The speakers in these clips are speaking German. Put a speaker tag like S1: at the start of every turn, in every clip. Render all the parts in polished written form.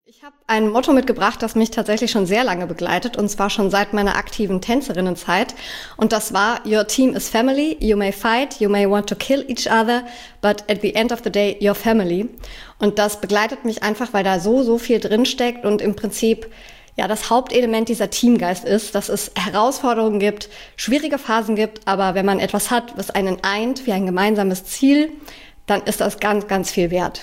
S1: Ich habe ein Motto mitgebracht, das mich tatsächlich schon sehr lange begleitet, und zwar schon seit meiner aktiven Tänzerinnenzeit. Und das war: Your team is family, you may fight, you may want to kill each other, but at the end of the day, you're family. Und das begleitet mich einfach, weil da so viel drinsteckt und im Prinzip ja das Hauptelement dieser Teamgeist ist, dass es Herausforderungen gibt, schwierige Phasen gibt, aber wenn man etwas hat, was einen eint, wie ein gemeinsames Ziel, dann ist das ganz viel wert.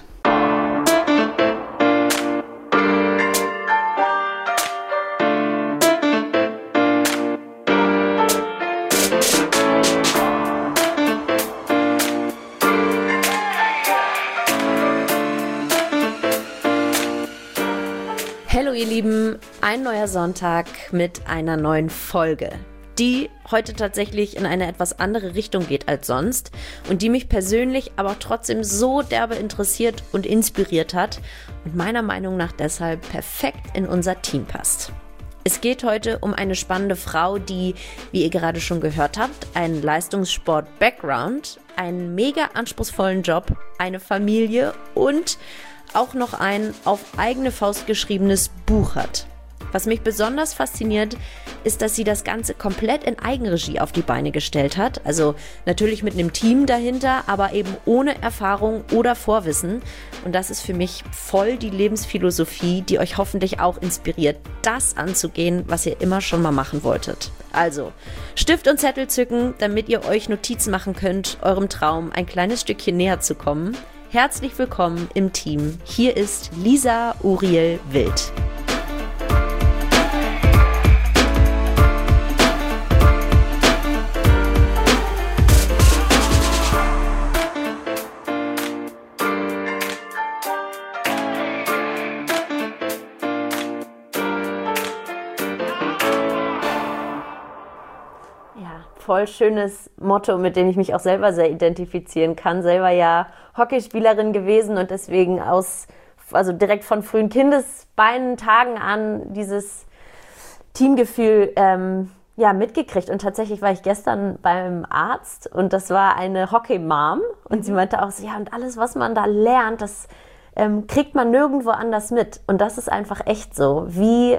S2: Hallo ihr Lieben, ein neuer Sonntag mit einer neuen Folge, die heute tatsächlich in eine etwas andere Richtung geht als sonst und die mich persönlich aber auch trotzdem so derbe interessiert und inspiriert hat und meiner Meinung nach deshalb perfekt in unser Team passt. Es geht heute um eine spannende Frau, die, wie ihr gerade schon gehört habt, einen Leistungssport-Background, einen mega anspruchsvollen Job, eine Familie und auch noch ein auf eigene Faust geschriebenes Buch hat. Was mich besonders fasziniert, ist, dass sie das Ganze komplett in Eigenregie auf die Beine gestellt hat. Also natürlich mit einem Team dahinter, aber eben ohne Erfahrung oder Vorwissen. Und das ist für mich voll die Lebensphilosophie, die euch hoffentlich auch inspiriert, das anzugehen, was ihr immer schon mal machen wolltet. Also Stift und Zettel zücken, damit ihr euch Notizen machen könnt, eurem Traum ein kleines Stückchen näher zu kommen. Herzlich willkommen im Team. Hier ist Lisa Uriel Wild. Voll schönes Motto, mit dem ich mich auch selber sehr identifizieren kann. Selber ja Hockeyspielerin gewesen und deswegen also direkt von frühen Kindesbeinen, Tagen an dieses Teamgefühl mitgekriegt. Und tatsächlich war ich gestern beim Arzt und das war eine Hockey-Mom und sie meinte auch so, ja, und alles, was man da lernt, das kriegt man nirgendwo anders mit. Und das ist einfach echt so. Wie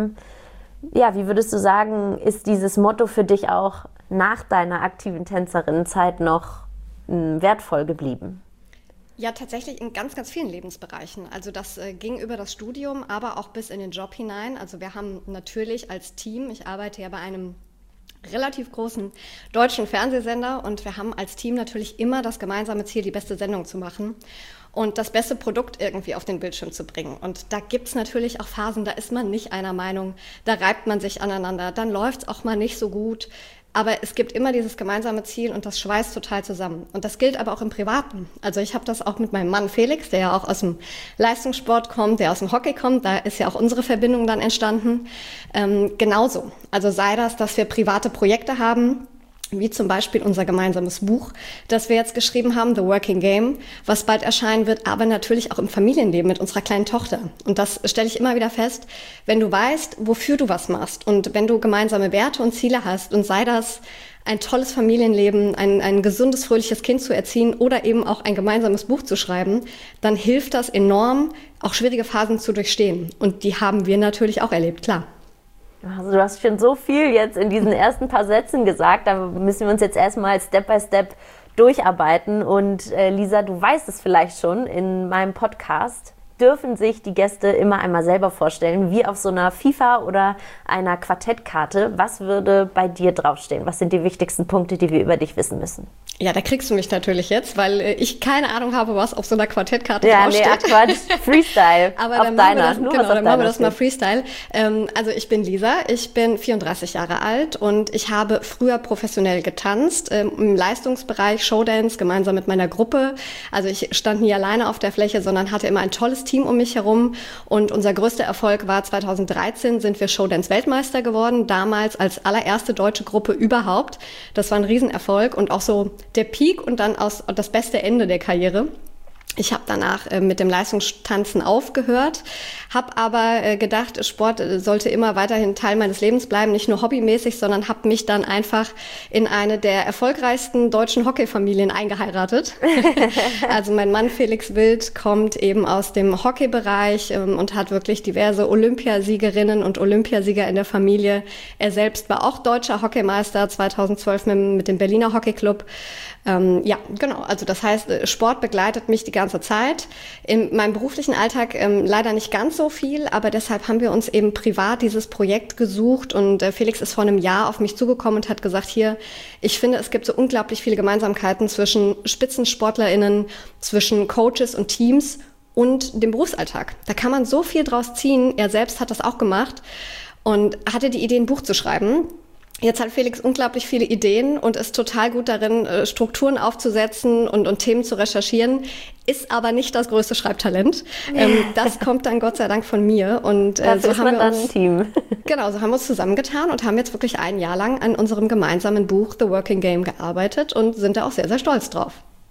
S2: würdest du sagen, ist dieses Motto für dich auch nach deiner aktiven Tänzerinnenzeit noch wertvoll geblieben?
S1: Ja, tatsächlich in ganz vielen Lebensbereichen. Also das ging über das Studium, aber auch bis in den Job hinein. Also wir haben natürlich als Team, ich arbeite ja bei einem relativ großen deutschen Fernsehsender und wir haben als Team natürlich immer das gemeinsame Ziel, die beste Sendung zu machen und das beste Produkt irgendwie auf den Bildschirm zu bringen. Und da gibt's natürlich auch Phasen, da ist man nicht einer Meinung, da reibt man sich aneinander, dann läuft's auch mal nicht so gut. Aber es gibt immer dieses gemeinsame Ziel und das schweißt total zusammen. Und das gilt aber auch im Privaten. Also ich habe das auch mit meinem Mann Felix, der ja auch aus dem Leistungssport kommt, der aus dem Hockey kommt. Da ist ja auch unsere Verbindung dann entstanden. Genauso. Also sei das, dass wir private Projekte haben, wie zum Beispiel unser gemeinsames Buch, das wir jetzt geschrieben haben, The Working Game, was bald erscheinen wird, aber natürlich auch im Familienleben mit unserer kleinen Tochter. Und das stelle ich immer wieder fest, wenn du weißt, wofür du was machst und wenn du gemeinsame Werte und Ziele hast und sei das ein tolles Familienleben, ein gesundes, fröhliches Kind zu erziehen oder eben auch ein gemeinsames Buch zu schreiben, dann hilft das enorm, auch schwierige Phasen zu durchstehen. Und die haben wir natürlich auch erlebt, klar.
S2: Also du hast schon so viel jetzt in diesen ersten paar Sätzen gesagt, da müssen wir uns jetzt erstmal Step by Step durcharbeiten. Und Lisa, du weißt es vielleicht schon, in meinem Podcast dürfen sich die Gäste immer einmal selber vorstellen, wie auf so einer FIFA oder einer Quartettkarte. Was würde bei dir draufstehen? Was sind die wichtigsten Punkte, die wir über dich wissen müssen?
S1: Ja, da kriegst du mich natürlich jetzt, weil ich keine Ahnung habe, was auf so einer Quartettkarte draufsteht.
S2: Ja, nee, Quatsch, Freestyle.
S1: Aber dann machen wir das mal Freestyle. Also ich bin Lisa, ich bin 34 Jahre alt und ich habe früher professionell getanzt, im Leistungsbereich Showdance, gemeinsam mit meiner Gruppe. Also ich stand nie alleine auf der Fläche, sondern hatte immer ein tolles Team um mich herum. Und unser größter Erfolg war 2013, sind wir Showdance-Weltmeister geworden, damals als allererste deutsche Gruppe überhaupt. Das war ein Riesenerfolg und auch so der Peak und dann das beste Ende der Karriere. Ich habe danach mit dem Leistungstanzen aufgehört, habe aber gedacht, Sport sollte immer weiterhin Teil meines Lebens bleiben, nicht nur hobbymäßig, sondern habe mich dann einfach in eine der erfolgreichsten deutschen Hockeyfamilien eingeheiratet. Also mein Mann Felix Wild kommt eben aus dem Hockeybereich und hat wirklich diverse Olympiasiegerinnen und Olympiasieger in der Familie. Er selbst war auch deutscher Hockeymeister 2012 mit dem Berliner Hockeyclub. Ja, genau. Also das heißt, Sport begleitet mich die ganze Zeit. In meinem beruflichen Alltag leider nicht ganz so viel, aber deshalb haben wir uns eben privat dieses Projekt gesucht und Felix ist vor einem Jahr auf mich zugekommen und hat gesagt, hier, ich finde, es gibt so unglaublich viele Gemeinsamkeiten zwischen SpitzensportlerInnen, zwischen Coaches und Teams und dem Berufsalltag. Da kann man so viel draus ziehen. Er selbst hat das auch gemacht und hatte die Idee, ein Buch zu schreiben. Jetzt hat Felix unglaublich viele Ideen und ist total gut darin, Strukturen aufzusetzen und Themen zu recherchieren, ist aber nicht das größte Schreibtalent. Das kommt dann Gott sei Dank von mir. Und
S2: so haben wir uns ein Team.
S1: Genau, so haben wir uns zusammengetan und haben jetzt wirklich ein Jahr lang an unserem gemeinsamen Buch The Working Game gearbeitet und sind da auch sehr, sehr stolz drauf.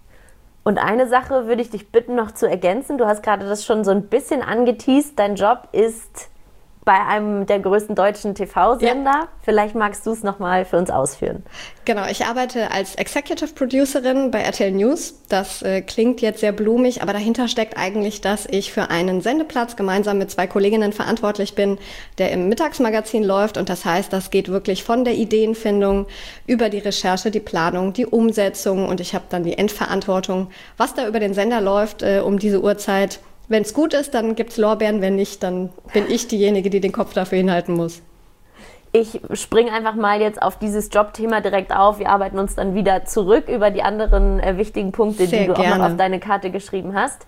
S2: Und eine Sache würde ich dich bitten, noch zu ergänzen. Du hast gerade das schon so ein bisschen angeteast. Dein Job ist bei einem der größten deutschen TV-Sender. Ja. Vielleicht magst du es nochmal für uns ausführen.
S1: Genau, ich arbeite als Executive Producerin bei RTL News. Das klingt jetzt sehr blumig, aber dahinter steckt eigentlich, dass ich für einen Sendeplatz gemeinsam mit 2 Kolleginnen verantwortlich bin, der im Mittagsmagazin läuft. Und das heißt, das geht wirklich von der Ideenfindung über die Recherche, die Planung, die Umsetzung. Und ich habe dann die Endverantwortung, was da über den Sender läuft, um diese Uhrzeit. Wenn es gut ist, dann gibt es Lorbeeren. Wenn nicht, dann bin ich diejenige, die den Kopf dafür hinhalten muss.
S2: Ich springe einfach mal jetzt auf dieses Jobthema direkt auf. Wir arbeiten uns dann wieder zurück über die anderen wichtigen Punkte, die du auch noch auf deine Karte geschrieben hast.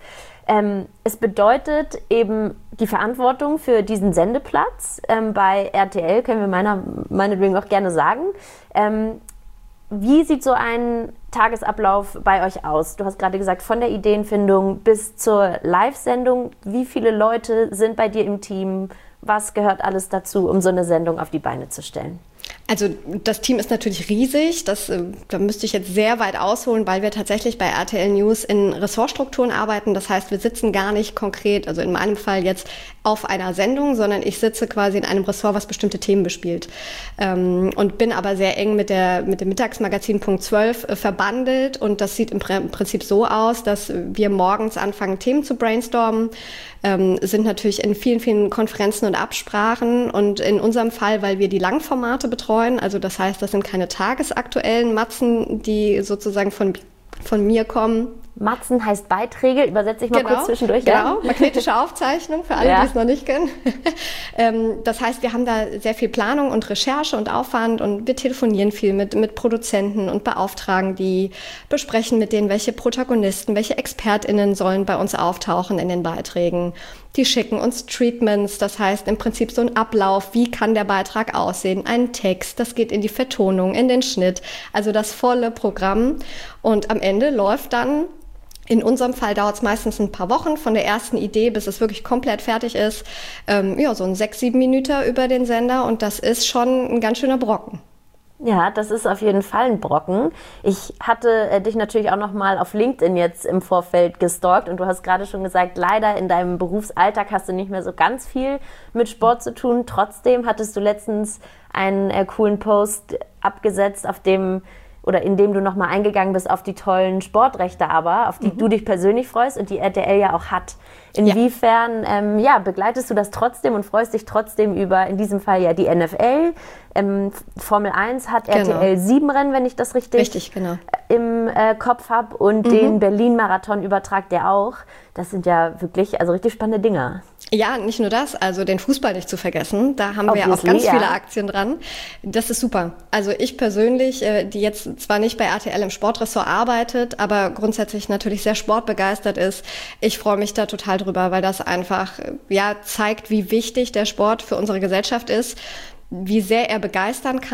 S2: Es bedeutet eben die Verantwortung für diesen Sendeplatz bei RTL, können wir meinetwegen auch gerne sagen. Wie sieht so ein Tagesablauf bei euch aus? Du hast gerade gesagt, von der Ideenfindung bis zur Live-Sendung. Wie viele Leute sind bei dir im Team? Was gehört alles dazu, um so eine Sendung auf die Beine zu stellen?
S1: Also das Team ist natürlich riesig. Da müsste ich jetzt sehr weit ausholen, weil wir tatsächlich bei RTL News in Ressortstrukturen arbeiten. Das heißt, wir sitzen gar nicht konkret, also in meinem Fall jetzt auf einer Sendung, sondern ich sitze quasi in einem Ressort, was bestimmte Themen bespielt. Und bin aber sehr eng mit dem Mittagsmagazin Punkt 12 verbandelt. Und das sieht im Prinzip so aus, dass wir morgens anfangen, Themen zu brainstormen, sind natürlich in vielen, vielen Konferenzen und Absprachen. Und in unserem Fall, weil wir die Langformate betreuen, also das heißt, das sind keine tagesaktuellen Matzen, die sozusagen von mir kommen.
S2: Matzen heißt Beiträge, übersetze ich mal kurz zwischendurch.
S1: Genau, magnetische Aufzeichnung für alle, die es noch nicht kennen. Das heißt, wir haben da sehr viel Planung und Recherche und Aufwand und wir telefonieren viel mit Produzenten und beauftragen die, besprechen mit denen, welche Protagonisten, welche ExpertInnen sollen bei uns auftauchen in den Beiträgen. Die schicken uns Treatments, das heißt im Prinzip so ein Ablauf, wie kann der Beitrag aussehen, ein Text, das geht in die Vertonung, in den Schnitt, also das volle Programm. Und am Ende läuft dann, in unserem Fall dauert es meistens ein paar Wochen von der ersten Idee, bis es wirklich komplett fertig ist, so ein 6-7 Minuten über den Sender und das ist schon ein ganz schöner Brocken.
S2: Ja, das ist auf jeden Fall ein Brocken. Ich hatte dich natürlich auch noch mal auf LinkedIn jetzt im Vorfeld gestalkt und du hast gerade schon gesagt, leider in deinem Berufsalltag hast du nicht mehr so ganz viel mit Sport zu tun. Trotzdem hattest du letztens einen coolen Post abgesetzt, in dem du nochmal eingegangen bist auf die tollen Sportrechte auf die du dich persönlich freust und die RTL ja auch hat. Inwiefern begleitest du das trotzdem und freust dich trotzdem über, in diesem Fall ja die NFL, Formel 1 hat RTL 7 Rennen, wenn ich das richtig im Kopf habe und den Berlin-Marathon übertragt der auch. Das sind ja wirklich richtig spannende Dinger.
S1: Ja, nicht nur das, also den Fußball nicht zu vergessen. Da haben wir auch ganz viele Aktien dran. Das ist super. Also ich persönlich, die jetzt zwar nicht bei RTL im Sportressort arbeitet, aber grundsätzlich natürlich sehr sportbegeistert ist, ich freue mich da total drüber, weil das einfach zeigt, wie wichtig der Sport für unsere Gesellschaft ist, wie sehr er begeistern kann,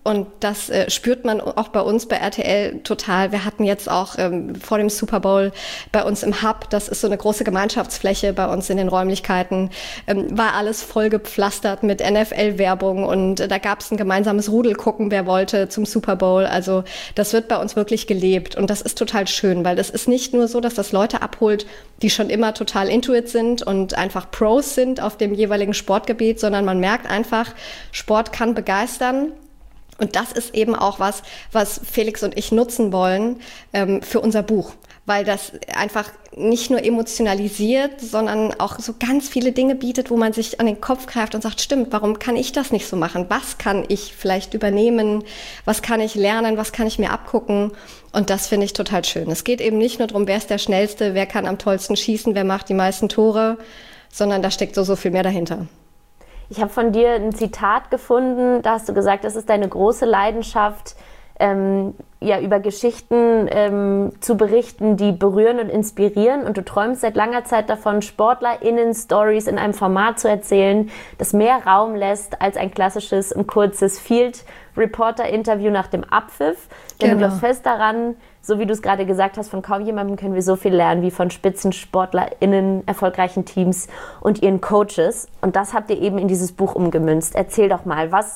S1: Und das spürt man auch bei uns bei RTL total. Wir hatten jetzt auch vor dem Super Bowl bei uns im Hub, das ist so eine große Gemeinschaftsfläche bei uns in den Räumlichkeiten, war alles voll gepflastert mit NFL-Werbung und da gab es ein gemeinsames Rudelgucken, wer wollte, zum Super Bowl. Also das wird bei uns wirklich gelebt und das ist total schön, weil das ist nicht nur so, dass das Leute abholt, die schon immer total intuit sind und einfach Pros sind auf dem jeweiligen Sportgebiet, sondern man merkt einfach, Sport kann begeistern. Und das ist eben auch was Felix und ich nutzen wollen für unser Buch, weil das einfach nicht nur emotionalisiert, sondern auch so ganz viele Dinge bietet, wo man sich an den Kopf greift und sagt, stimmt, warum kann ich das nicht so machen? Was kann ich vielleicht übernehmen? Was kann ich lernen? Was kann ich mir abgucken? Und das finde ich total schön. Es geht eben nicht nur darum, wer ist der Schnellste, wer kann am tollsten schießen, wer macht die meisten Tore, sondern da steckt so viel mehr dahinter.
S2: Ich habe von dir ein Zitat gefunden, da hast du gesagt, das ist deine große Leidenschaft, über Geschichten zu berichten, die berühren und inspirieren. Und du träumst seit langer Zeit davon, SportlerInnen-Stories in einem Format zu erzählen, das mehr Raum lässt als ein klassisches und kurzes Field-Reporter-Interview nach dem Abpfiff. Denn du glaubst fest daran, so wie du es gerade gesagt hast, von kaum jemandem können wir so viel lernen wie von SpitzensportlerInnen, erfolgreichen Teams und ihren Coaches. Und das habt ihr eben in dieses Buch umgemünzt. Erzähl doch mal, was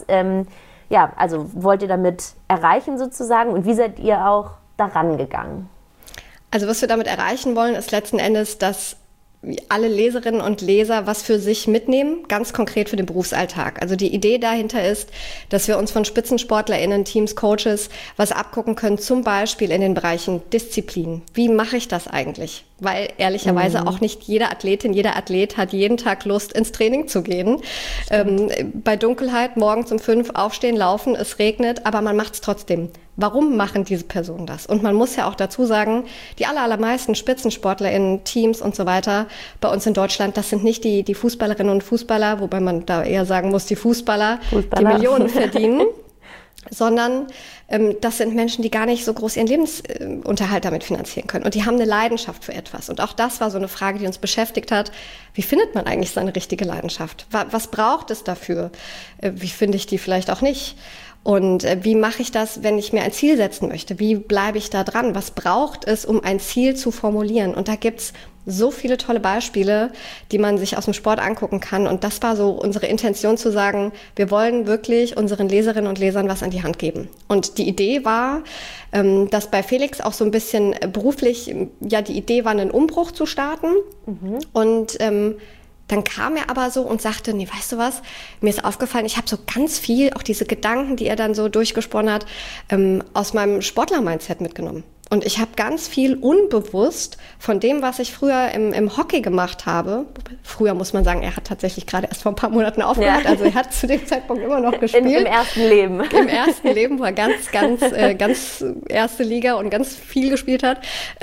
S2: wollt ihr damit erreichen sozusagen und wie seid ihr auch daran gegangen?
S1: Also was wir damit erreichen wollen, ist letzten Endes, dass alle Leserinnen und Leser was für sich mitnehmen, ganz konkret für den Berufsalltag. Also die Idee dahinter ist, dass wir uns von SpitzensportlerInnen, Teams, Coaches was abgucken können, zum Beispiel in den Bereichen Disziplin. Wie mache ich das eigentlich? Weil ehrlicherweise auch nicht jede Athletin, jeder Athlet hat jeden Tag Lust, ins Training zu gehen. Bei Dunkelheit morgens um 5 aufstehen, laufen, es regnet, aber man macht es trotzdem. Warum machen diese Personen das? Und man muss ja auch dazu sagen, die allermeisten SpitzensportlerInnen, Teams und so weiter bei uns in Deutschland, das sind nicht die Fußballerinnen und Fußballer, wobei man da eher sagen muss, die Fußballer. Die Millionen verdienen. Sondern das sind Menschen, die gar nicht so groß ihren Lebensunterhalt damit finanzieren können. Und die haben eine Leidenschaft für etwas. Und auch das war so eine Frage, die uns beschäftigt hat. Wie findet man eigentlich seine richtige Leidenschaft? Was braucht es dafür? Wie finde ich die vielleicht auch nicht? Und wie mache ich das, wenn ich mir ein Ziel setzen möchte? Wie bleibe ich da dran? Was braucht es, um ein Ziel zu formulieren? Und da gibt's so viele tolle Beispiele, die man sich aus dem Sport angucken kann. Und das war so unsere Intention zu sagen, wir wollen wirklich unseren Leserinnen und Lesern was an die Hand geben. Und die Idee war, dass bei Felix auch so ein bisschen beruflich, die Idee war, einen Umbruch zu starten. Und dann kam er aber so und sagte, nee, weißt du was, mir ist aufgefallen, ich habe so ganz viel, auch diese Gedanken, die er dann so durchgesponnen hat, aus meinem Sportler-Mindset mitgenommen. Und ich habe ganz viel unbewusst von dem, was ich früher im Hockey gemacht habe, früher muss man sagen, er hat tatsächlich gerade erst vor ein paar Monaten aufgehört, also er hat zu dem Zeitpunkt immer noch gespielt.
S2: Im ersten Leben.
S1: Im ersten Leben, wo er ganz erste Liga und ganz viel gespielt hat.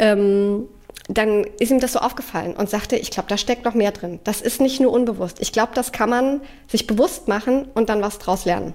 S1: Dann ist ihm das so aufgefallen und sagte, ich glaube, da steckt noch mehr drin. Das ist nicht nur unbewusst. Ich glaube, das kann man sich bewusst machen und dann was draus lernen.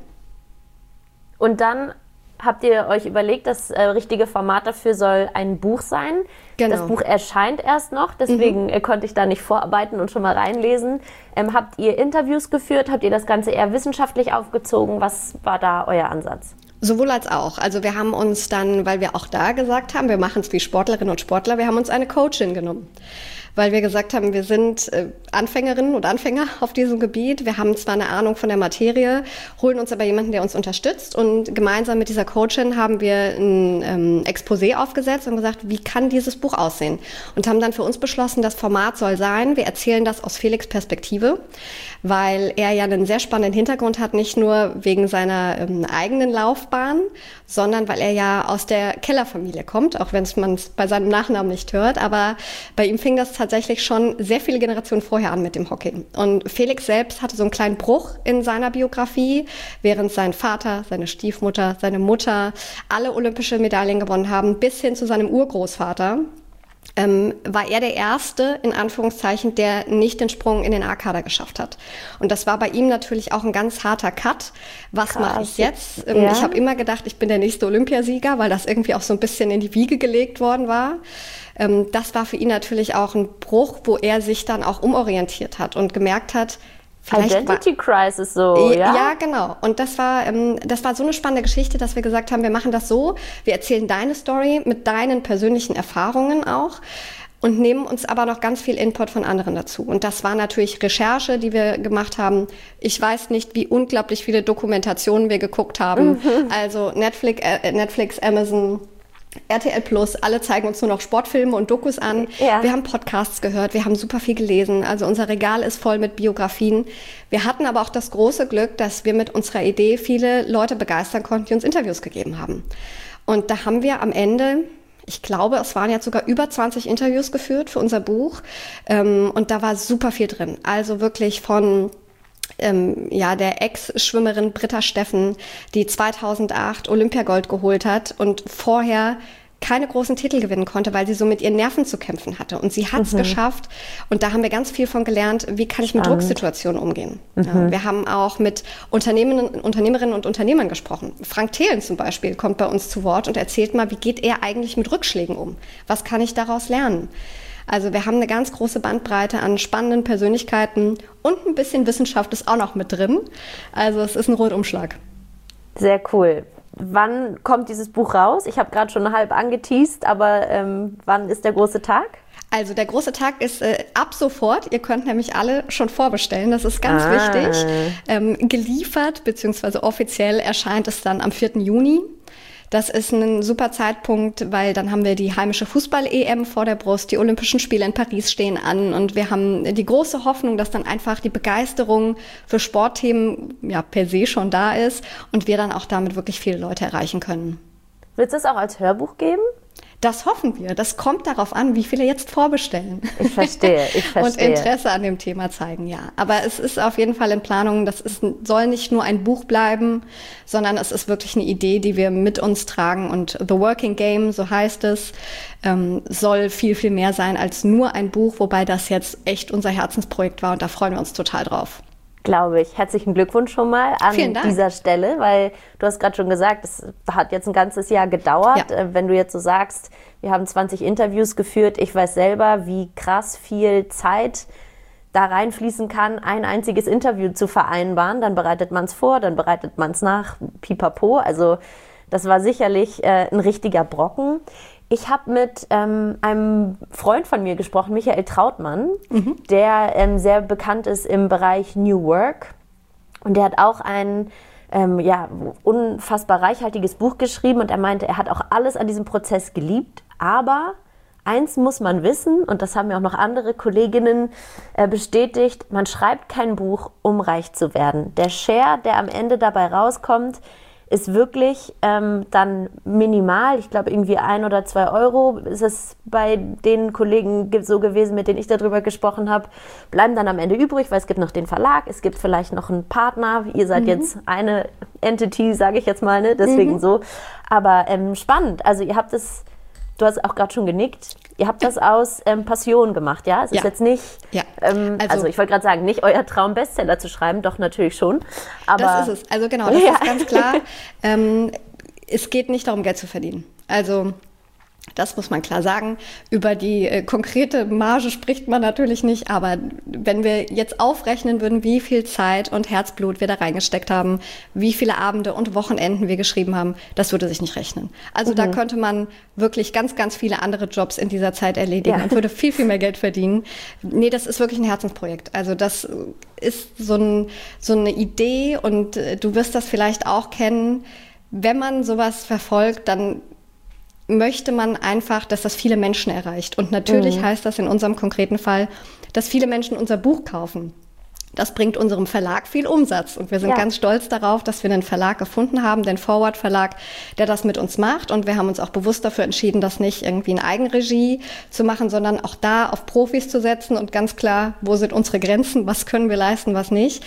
S2: Und dann habt ihr euch überlegt, das richtige Format dafür soll ein Buch sein. Genau. Das Buch erscheint erst noch, deswegen konnte ich da nicht vorarbeiten und schon mal reinlesen. Habt ihr Interviews geführt? Habt ihr das Ganze eher wissenschaftlich aufgezogen? Was war da euer Ansatz?
S1: Sowohl als auch. Also wir haben uns dann, weil wir auch da gesagt haben, wir machen es wie Sportlerinnen und Sportler, wir haben uns eine Coachin genommen. Weil wir gesagt haben, wir sind Anfängerinnen und Anfänger auf diesem Gebiet. Wir haben zwar eine Ahnung von der Materie, holen uns aber jemanden, der uns unterstützt. Und gemeinsam mit dieser Coachin haben wir ein Exposé aufgesetzt und gesagt, wie kann dieses Buch aussehen? Und haben dann für uns beschlossen, das Format soll sein, wir erzählen das aus Felix' Perspektive, weil er ja einen sehr spannenden Hintergrund hat, nicht nur wegen seiner eigenen Laufbahn, sondern weil er ja aus der Kellerfamilie kommt, auch wenn man es bei seinem Nachnamen nicht hört. Aber bei ihm fing das tatsächlich schon sehr viele Generationen vorher an mit dem Hockey. Und Felix selbst hatte so einen kleinen Bruch in seiner Biografie, während sein Vater, seine Stiefmutter, seine Mutter alle olympische Medaillen gewonnen haben, bis hin zu seinem Urgroßvater. War er der Erste, in Anführungszeichen, der nicht den Sprung in den A-Kader geschafft hat. Und das war bei ihm natürlich auch ein ganz harter Cut. Was mache ich jetzt? Ja. Ich habe immer gedacht, ich bin der nächste Olympiasieger, weil das irgendwie auch so ein bisschen in die Wiege gelegt worden war. Das war für ihn natürlich auch ein Bruch, wo er sich dann auch umorientiert hat und gemerkt hat,
S2: Identity Crisis so, ja?
S1: Ja, genau. Und das war so eine spannende Geschichte, dass wir gesagt haben, wir machen das so, wir erzählen deine Story mit deinen persönlichen Erfahrungen auch und nehmen uns aber noch ganz viel Input von anderen dazu. Und das war natürlich Recherche, die wir gemacht haben. Ich weiß nicht, wie unglaublich viele Dokumentationen wir geguckt haben. Also Netflix, Amazon, RTL Plus, alle zeigen uns nur noch Sportfilme und Dokus an. Ja. Wir haben Podcasts gehört, wir haben super viel gelesen. Also unser Regal ist voll mit Biografien. Wir hatten aber auch das große Glück, dass wir mit unserer Idee viele Leute begeistern konnten, die uns Interviews gegeben haben. Und da haben wir am Ende, ich glaube, es waren jetzt sogar über 20 Interviews geführt für unser Buch. Und da war super viel drin. Also wirklich von der Ex-Schwimmerin Britta Steffen, die 2008 Olympiagold geholt hat und vorher keine großen Titel gewinnen konnte, weil sie so mit ihren Nerven zu kämpfen hatte. Und sie hat es geschafft. Und da haben wir ganz viel von gelernt, wie kann ich mit Drucksituationen umgehen. Ja, wir haben auch mit Unternehmerinnen und Unternehmern gesprochen. Frank Thelen zum Beispiel kommt bei uns zu Wort und erzählt mal, wie geht er eigentlich mit Rückschlägen um? Was kann ich daraus lernen? Also wir haben eine ganz große Bandbreite an spannenden Persönlichkeiten und ein bisschen Wissenschaft ist auch noch mit drin. Also es ist ein Rundumschlag.
S2: Sehr cool. Wann kommt dieses Buch raus? Ich habe gerade schon halb angeteast, aber wann ist der große Tag?
S1: Also der große Tag ist ab sofort. Ihr könnt nämlich alle schon vorbestellen. Das ist ganz wichtig. Geliefert bzw. offiziell erscheint es dann am 4. Juni. Das ist ein super Zeitpunkt, weil dann haben wir die heimische Fußball-EM vor der Brust, die Olympischen Spiele in Paris stehen an und wir haben die große Hoffnung, dass dann einfach die Begeisterung für Sportthemen ja per se schon da ist und wir dann auch damit wirklich viele Leute erreichen können.
S2: Wird es das auch als Hörbuch geben?
S1: Das hoffen wir. Das kommt darauf an, wie viele jetzt vorbestellen.
S2: Ich verstehe.
S1: Und Interesse an dem Thema zeigen, ja. Aber es ist auf jeden Fall in Planung, soll nicht nur ein Buch bleiben, sondern es ist wirklich eine Idee, die wir mit uns tragen. Und The Working Game, so heißt es, soll viel, viel mehr sein als nur ein Buch, wobei das jetzt echt unser Herzensprojekt war und da freuen wir uns total drauf.
S2: Glaube ich. Herzlichen Glückwunsch schon mal an dieser Stelle, weil du hast gerade schon gesagt, es hat jetzt ein ganzes Jahr gedauert. Ja. Wenn du jetzt so sagst, wir haben 20 Interviews geführt, ich weiß selber, wie krass viel Zeit da reinfließen kann, ein einziges Interview zu vereinbaren. Dann bereitet man es vor, dann bereitet man es nach, pipapo. Also das war sicherlich ein richtiger Brocken. Ich habe mit einem Freund von mir gesprochen, Michael Trautmann, der sehr bekannt ist im Bereich New Work. Und der hat auch ein unfassbar reichhaltiges Buch geschrieben. Und er meinte, er hat auch alles an diesem Prozess geliebt. Aber eins muss man wissen, und das haben mir auch noch andere Kolleginnen bestätigt, man schreibt kein Buch, um reich zu werden. Der Share, der am Ende dabei rauskommt, ist wirklich dann minimal. Ich glaube, irgendwie 1 oder 2 Euro ist es bei den Kollegen so gewesen, mit denen ich darüber gesprochen habe, bleiben dann am Ende übrig, weil es gibt noch den Verlag, es gibt vielleicht noch einen Partner. Ihr seid jetzt eine Entity, sage ich jetzt mal, ne? Deswegen so. Aber spannend. Also ihr habt es, du hast auch gerade schon genickt, ihr habt das aus Passion gemacht, ja? Es ist jetzt nicht, also ich wollte gerade sagen, nicht euer Traum, Bestseller zu schreiben, doch natürlich schon. Aber
S1: das ist es, also genau, das ist ganz klar. Es geht nicht darum, Geld zu verdienen. Also das muss man klar sagen. Über die konkrete Marge spricht man natürlich nicht, aber wenn wir jetzt aufrechnen würden, wie viel Zeit und Herzblut wir da reingesteckt haben, wie viele Abende und Wochenenden wir geschrieben haben, das würde sich nicht rechnen. Also da könnte man wirklich ganz, ganz viele andere Jobs in dieser Zeit erledigen und würde viel, viel mehr Geld verdienen. Nee, das ist wirklich ein Herzensprojekt. Also das ist so eine Idee und du wirst das vielleicht auch kennen. Wenn man sowas verfolgt, dann möchte man einfach, dass das viele Menschen erreicht. Und natürlich heißt das in unserem konkreten Fall, dass viele Menschen unser Buch kaufen. Das bringt unserem Verlag viel Umsatz. Und wir sind ganz stolz darauf, dass wir einen Verlag gefunden haben, den Forward Verlag, der das mit uns macht. Und wir haben uns auch bewusst dafür entschieden, das nicht irgendwie in Eigenregie zu machen, sondern auch da auf Profis zu setzen und ganz klar, wo sind unsere Grenzen, was können wir leisten, was nicht.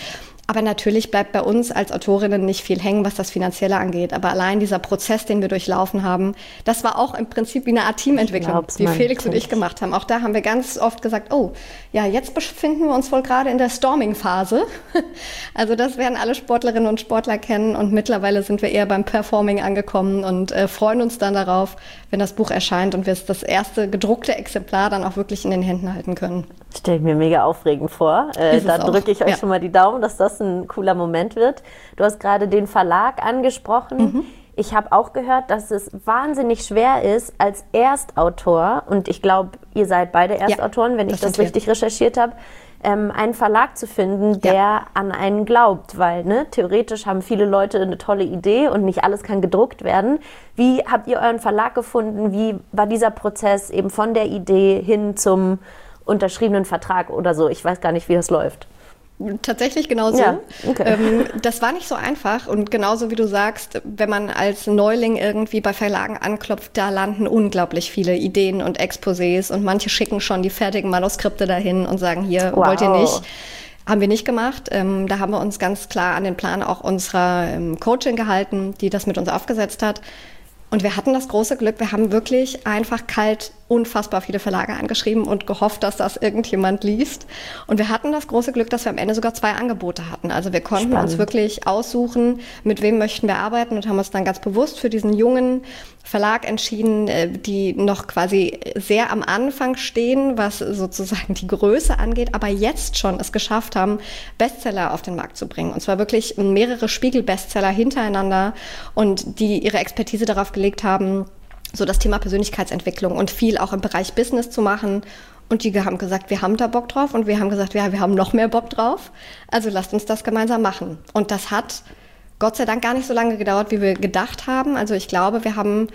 S1: Aber natürlich bleibt bei uns als Autorinnen nicht viel hängen, was das Finanzielle angeht. Aber allein dieser Prozess, den wir durchlaufen haben, das war auch im Prinzip wie eine Art Teamentwicklung, die Felix und ich gemacht haben. Auch da haben wir ganz oft gesagt, oh, ja, jetzt befinden wir uns wohl gerade in der Storming-Phase. Also das werden alle Sportlerinnen und Sportler kennen. Und mittlerweile sind wir eher beim Performing angekommen und freuen uns dann darauf, wenn das Buch erscheint und wir das erste gedruckte Exemplar dann auch wirklich in den Händen halten können.
S2: Stelle ich mir mega aufregend vor. Da drücke ich euch schon mal die Daumen, dass das ein cooler Moment wird. Du hast gerade den Verlag angesprochen. Mhm. Ich habe auch gehört, dass es wahnsinnig schwer ist als Erstautor, und ich glaube, ihr seid beide Erstautoren, wenn ich das richtig recherchiert habe, einen Verlag zu finden, der an einen glaubt, weil theoretisch haben viele Leute eine tolle Idee und nicht alles kann gedruckt werden. Wie habt ihr euren Verlag gefunden? Wie war dieser Prozess eben von der Idee hin zum unterschriebenen Vertrag oder so? Ich weiß gar nicht, wie das läuft.
S1: Tatsächlich genauso. Ja, okay. Das war nicht so einfach, und genauso wie du sagst, wenn man als Neuling irgendwie bei Verlagen anklopft, da landen unglaublich viele Ideen und Exposés, und manche schicken schon die fertigen Manuskripte dahin und sagen, hier, wollt ihr nicht? Haben wir nicht gemacht. Da haben wir uns ganz klar an den Plan auch unserer Coachin gehalten, die das mit uns aufgesetzt hat. Und wir hatten das große Glück, wir haben wirklich einfach kalt unfassbar viele Verlage angeschrieben und gehofft, dass das irgendjemand liest. Und wir hatten das große Glück, dass wir am Ende sogar 2 Angebote hatten. Also wir konnten uns wirklich aussuchen, mit wem möchten wir arbeiten, und haben uns dann ganz bewusst für diesen jungen Verlag entschieden, die noch quasi sehr am Anfang stehen, was sozusagen die Größe angeht, aber jetzt schon es geschafft haben, Bestseller auf den Markt zu bringen. Und zwar wirklich mehrere Spiegel-Bestseller hintereinander, und die ihre Expertise darauf gelegt haben, so das Thema Persönlichkeitsentwicklung und viel auch im Bereich Business zu machen. Und die haben gesagt, wir haben da Bock drauf, und wir haben gesagt, ja, wir haben noch mehr Bock drauf. Also lasst uns das gemeinsam machen. Und das hat Gott sei Dank gar nicht so lange gedauert, wie wir gedacht haben. Also ich glaube, wir haben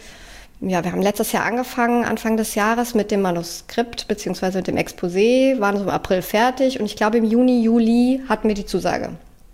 S1: letztes Jahr angefangen, Anfang des Jahres, mit dem Manuskript bzw. mit dem Exposé, waren so im April fertig, und ich glaube im Juni, Juli hatten wir die Zusage.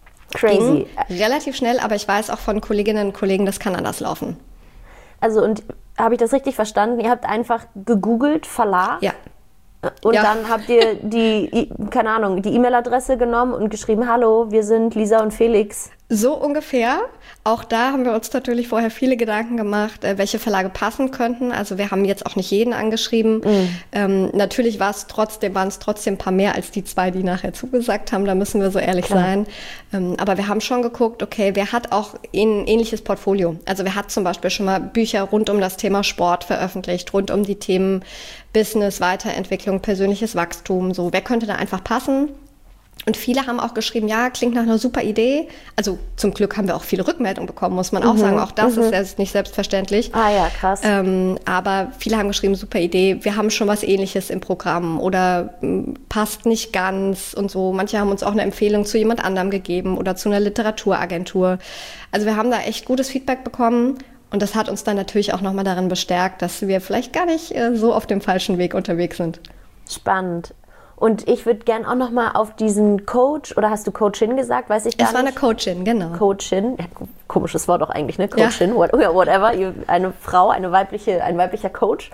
S2: Crazy.
S1: Ging relativ schnell, aber ich weiß auch von Kolleginnen und Kollegen, das kann anders laufen.
S2: Also, und habe ich das richtig verstanden? Ihr habt einfach gegoogelt, Verlag?
S1: Ja.
S2: Und dann habt ihr die E-Mail-Adresse genommen und geschrieben, hallo, wir sind Lisa und Felix.
S1: So ungefähr. Auch da haben wir uns natürlich vorher viele Gedanken gemacht, welche Verlage passen könnten. Also wir haben jetzt auch nicht jeden angeschrieben. Natürlich waren es trotzdem ein paar mehr als die 2, die nachher zugesagt haben. Da müssen wir so ehrlich sein. Aber wir haben schon geguckt, okay, wer hat auch ein ähnliches Portfolio? Also wer hat zum Beispiel schon mal Bücher rund um das Thema Sport veröffentlicht, rund um die Themen Business, Weiterentwicklung, persönliches Wachstum. So, wer könnte da einfach passen? Und viele haben auch geschrieben, ja, klingt nach einer super Idee. Also zum Glück haben wir auch viele Rückmeldungen bekommen, muss man auch sagen. Auch das ist nicht selbstverständlich.
S2: Ah ja, krass.
S1: Aber viele haben geschrieben, super Idee, wir haben schon was Ähnliches im Programm oder passt nicht ganz und so. Manche haben uns auch eine Empfehlung zu jemand anderem gegeben oder zu einer Literaturagentur. Also wir haben da echt gutes Feedback bekommen. Und das hat uns dann natürlich auch nochmal darin bestärkt, dass wir vielleicht gar nicht so auf dem falschen Weg unterwegs sind.
S2: Spannend. Und ich würde gerne auch nochmal auf diesen Coach, oder hast du Coachin gesagt? Weiß ich gar nicht.
S1: Es war eine Coachin, genau.
S2: Coachin, ja, komisches Wort auch eigentlich, ne? Coachin, whatever. Eine Frau, ein weiblicher Coach.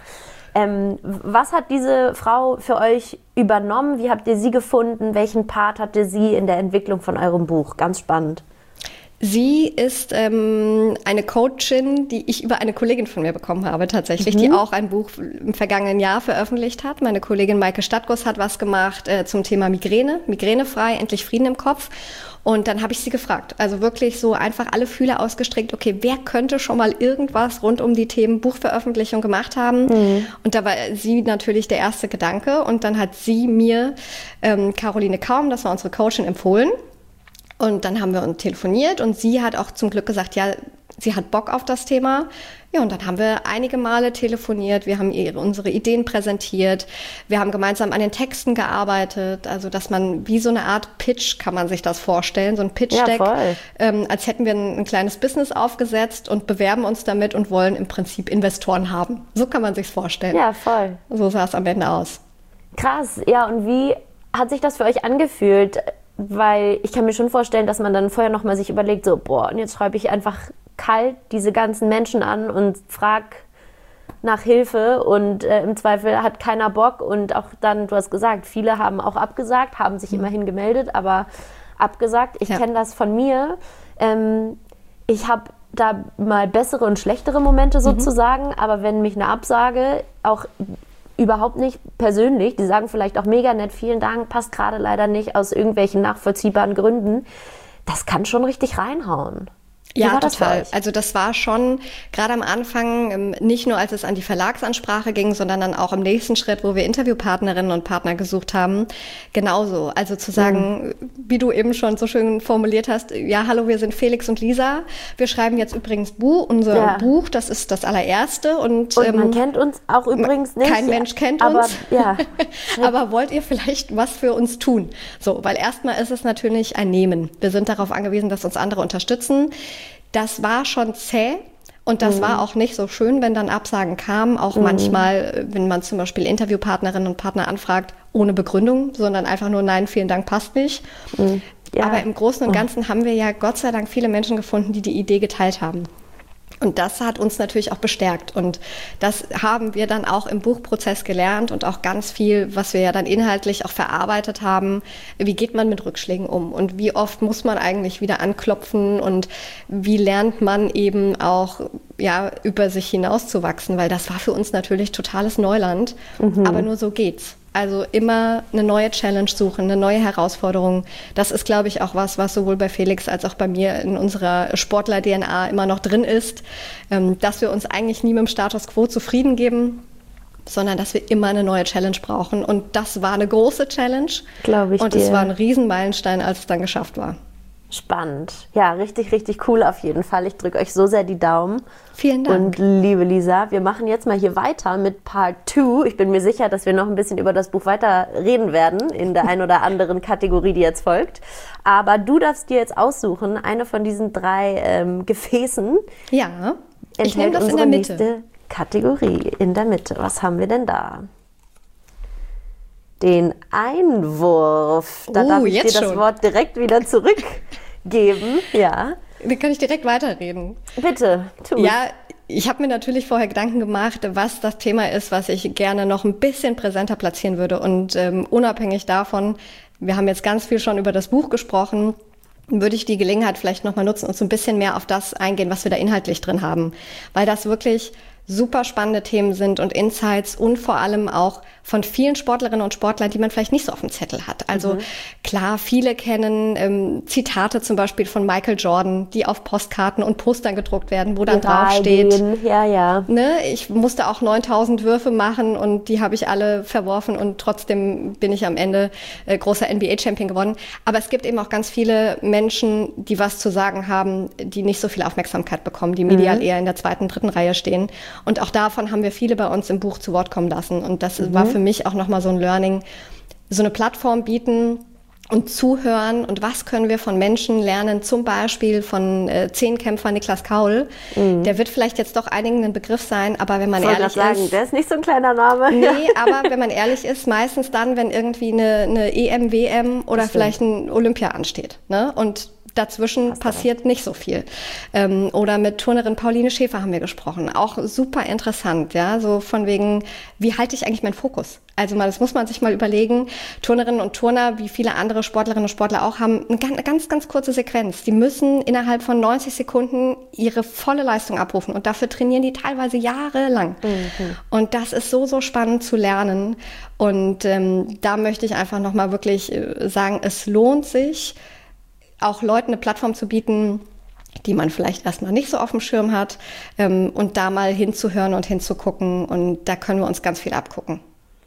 S2: Was hat diese Frau für euch übernommen? Wie habt ihr sie gefunden? Welchen Part hatte sie in der Entwicklung von eurem Buch? Ganz spannend.
S1: Sie ist eine Coachin, die ich über eine Kollegin von mir bekommen habe tatsächlich, die auch ein Buch im vergangenen Jahr veröffentlicht hat. Meine Kollegin Maike Stadtguss hat was gemacht zum Thema Migräne, migränefrei, endlich Frieden im Kopf. Und dann habe ich sie gefragt, also wirklich so einfach alle Fühler ausgestreckt, okay, wer könnte schon mal irgendwas rund um die Themen Buchveröffentlichung gemacht haben? Und da war sie natürlich der erste Gedanke, und dann hat sie mir Caroline Kaum, das war unsere Coachin, empfohlen. Und dann haben wir uns telefoniert, und sie hat auch zum Glück gesagt, ja, sie hat Bock auf das Thema. Ja, und dann haben wir einige Male telefoniert, wir haben ihr unsere Ideen präsentiert, wir haben gemeinsam an den Texten gearbeitet, also dass man wie so eine Art Pitch, kann man sich das vorstellen, so ein Pitch-Deck, als hätten wir ein kleines Business aufgesetzt und bewerben uns damit und wollen im Prinzip Investoren haben. So kann man sich's vorstellen.
S2: Ja, voll.
S1: So sah es am Ende aus.
S2: Krass, ja, und wie hat sich das für euch angefühlt? Weil ich kann mir schon vorstellen, dass man dann vorher nochmal sich überlegt, so, und jetzt schreibe ich einfach kalt diese ganzen Menschen an und frage nach Hilfe, und im Zweifel hat keiner Bock, und auch dann, du hast gesagt, viele haben auch abgesagt, haben sich immerhin gemeldet, aber abgesagt. Ich kenne das von mir. Ich habe da mal bessere und schlechtere Momente sozusagen, aber wenn mich eine Absage auch überhaupt nicht persönlich, die sagen vielleicht auch mega nett, vielen Dank, passt gerade leider nicht aus irgendwelchen nachvollziehbaren Gründen, das kann schon richtig reinhauen.
S1: Ja, total. Also das war schon gerade am Anfang, nicht nur als es an die Verlagsansprache ging, sondern dann auch im nächsten Schritt, wo wir Interviewpartnerinnen und Partner gesucht haben, genauso. Also zu sagen, wie du eben schon so schön formuliert hast, ja, hallo, wir sind Felix und Lisa. Wir schreiben jetzt übrigens unser Buch, das ist das allererste. Und
S2: man kennt uns auch übrigens nicht.
S1: Kein Mensch kennt uns. Ja. Aber wollt ihr vielleicht was für uns tun? So, weil erstmal ist es natürlich ein Nehmen. Wir sind darauf angewiesen, dass uns andere unterstützen. Das war schon zäh und das war auch nicht so schön, wenn dann Absagen kamen. Auch manchmal, wenn man zum Beispiel Interviewpartnerinnen und Partner anfragt, ohne Begründung, sondern einfach nur nein, vielen Dank, passt nicht. Ja. Aber im Großen und Ganzen haben wir ja Gott sei Dank viele Menschen gefunden, die die Idee geteilt haben. Und das hat uns natürlich auch bestärkt. Und das haben wir dann auch im Buchprozess gelernt und auch ganz viel, was wir ja dann inhaltlich auch verarbeitet haben. Wie geht man mit Rückschlägen um? Und wie oft muss man eigentlich wieder anklopfen? Und wie lernt man eben auch, ja, über sich hinauszuwachsen? Weil das war für uns natürlich totales Neuland. Aber nur so geht's. Also immer eine neue Challenge suchen, eine neue Herausforderung. Das ist, glaube ich, auch was sowohl bei Felix als auch bei mir in unserer Sportler-DNA immer noch drin ist, dass wir uns eigentlich nie mit dem Status quo zufrieden geben, sondern dass wir immer eine neue Challenge brauchen. Und das war eine große Challenge.
S2: Glaube ich dir.
S1: Und es war ein Riesenmeilenstein, als es dann geschafft war.
S2: Spannend. Ja, richtig, richtig cool auf jeden Fall. Ich drücke euch so sehr die Daumen.
S1: Vielen Dank.
S2: Und liebe Lisa, wir machen jetzt mal hier weiter mit Part 2. Ich bin mir sicher, dass wir noch ein bisschen über das Buch weiter reden werden, in der ein oder anderen Kategorie, die jetzt folgt. Aber du darfst dir jetzt aussuchen, eine von diesen 3 Gefäßen.
S1: Ja, ich nehme das in der Mitte.
S2: Nächste Kategorie in der Mitte. Was haben wir denn da? Den Einwurf. Da darf ich dir das Wort direkt wieder zurückgeben. Ja.
S1: Dann kann ich direkt weiterreden.
S2: Bitte, tu es.
S1: Ja, ich habe mir natürlich vorher Gedanken gemacht, was das Thema ist, was ich gerne noch ein bisschen präsenter platzieren würde. Und unabhängig davon, wir haben jetzt ganz viel schon über das Buch gesprochen, würde ich die Gelegenheit vielleicht nochmal nutzen und so ein bisschen mehr auf das eingehen, was wir da inhaltlich drin haben. Weil das wirklich super spannende Themen sind und Insights und vor allem auch von vielen Sportlerinnen und Sportlern, die man vielleicht nicht so auf dem Zettel hat. Also klar, viele kennen Zitate zum Beispiel von Michael Jordan, die auf Postkarten und Postern gedruckt werden, wo dann draufsteht,
S2: ja.
S1: Ne, ich musste auch 9000 Würfe machen und die habe ich alle verworfen und trotzdem bin ich am Ende großer NBA-Champion geworden. Aber es gibt eben auch ganz viele Menschen, die was zu sagen haben, die nicht so viel Aufmerksamkeit bekommen, die medial eher in der 2., 3. Reihe stehen. Und auch davon haben wir viele bei uns im Buch zu Wort kommen lassen. Und das war für mich auch nochmal so ein Learning, so eine Plattform bieten und zuhören. Und was können wir von Menschen lernen, zum Beispiel von Zehnkämpfer Niklas Kaul. Der wird vielleicht jetzt doch einigen ein Begriff sein, aber wenn man ehrlich ist...
S2: Der ist nicht so ein kleiner Name.
S1: Nee, aber wenn man ehrlich ist, meistens dann, wenn irgendwie eine EM, WM oder vielleicht ein Olympia ansteht. Ne? Und dazwischen passiert nicht so viel. Oder mit Turnerin Pauline Schäfer haben wir gesprochen. Auch super interessant, ja, so von wegen, wie halte ich eigentlich meinen Fokus? Also das muss man sich mal überlegen. Turnerinnen und Turner, wie viele andere Sportlerinnen und Sportler auch, haben eine ganz, ganz kurze Sequenz. Die müssen innerhalb von 90 Sekunden ihre volle Leistung abrufen und dafür trainieren die teilweise jahrelang. Und das ist so, so spannend zu lernen. Und da möchte ich einfach nochmal wirklich sagen, es lohnt sich, auch Leuten eine Plattform zu bieten, die man vielleicht erstmal nicht so auf dem Schirm hat, und da mal hinzuhören und hinzugucken. Und da können wir uns ganz viel abgucken.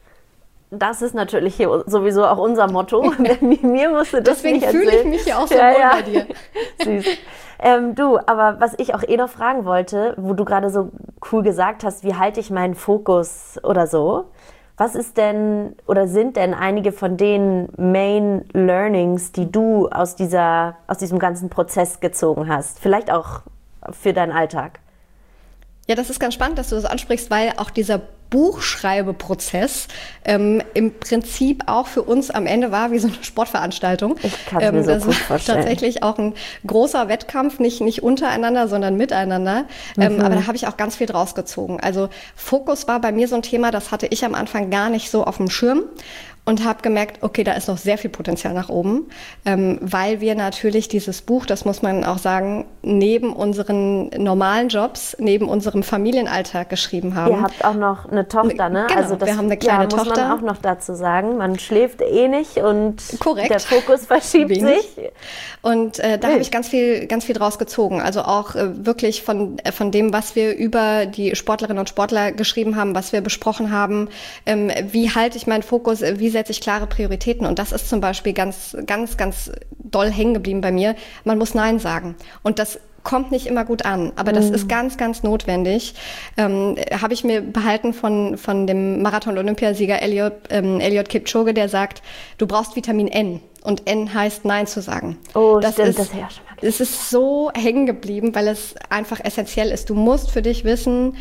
S2: Das ist natürlich hier sowieso auch unser Motto. Mir musste das
S1: Deswegen
S2: nicht erzählen.
S1: fühle ich mich hier auch so wohl bei dir.
S2: Süß. Du, aber was ich auch noch fragen wollte, wo du gerade so cool gesagt hast, wie halte ich meinen Fokus oder so, was ist denn oder sind denn einige von den Main Learnings, die du aus diesem ganzen Prozess gezogen hast? Vielleicht auch für deinen Alltag?
S1: Ja, das ist ganz spannend, dass du das ansprichst, weil auch dieser Buchschreibeprozess im Prinzip auch für uns am Ende war wie so eine Sportveranstaltung.
S2: Ich kann es mir so gut vorstellen.
S1: Tatsächlich auch ein großer Wettkampf, nicht untereinander, sondern miteinander. Aber da habe ich auch ganz viel draus gezogen. Also Fokus war bei mir so ein Thema, das hatte ich am Anfang gar nicht so auf dem Schirm. und habe gemerkt, okay, da ist noch sehr viel Potenzial nach oben, weil wir natürlich dieses Buch, das muss man auch sagen, neben unseren normalen Jobs, neben unserem Familienalltag geschrieben haben.
S2: Ihr habt auch noch eine Tochter, ne?
S1: Genau,
S2: also das,
S1: wir haben eine kleine Tochter.
S2: Muss man auch noch dazu sagen. Man schläft eh nicht und
S1: Korrekt.
S2: Der Fokus verschiebt sich.
S1: Und da habe ich ganz viel draus gezogen. Also auch wirklich von dem, was wir über die Sportlerinnen und Sportler geschrieben haben, was wir besprochen haben, wie halte ich meinen Fokus, wie setze ich klare Prioritäten. Und das ist zum Beispiel ganz doll hängen geblieben bei mir. Man muss Nein sagen. Und das kommt nicht immer gut an, aber das ist ganz notwendig. Habe ich mir behalten von dem Marathon-Olympiasieger Eliud Kipchoge, der sagt, du brauchst Vitamin N. Und N heißt Nein zu sagen.
S2: Oh,
S1: das
S2: stimmt,
S1: ist,
S2: das ja schon mal
S1: es ist so hängen geblieben, weil es einfach essentiell ist. Du musst für dich wissen,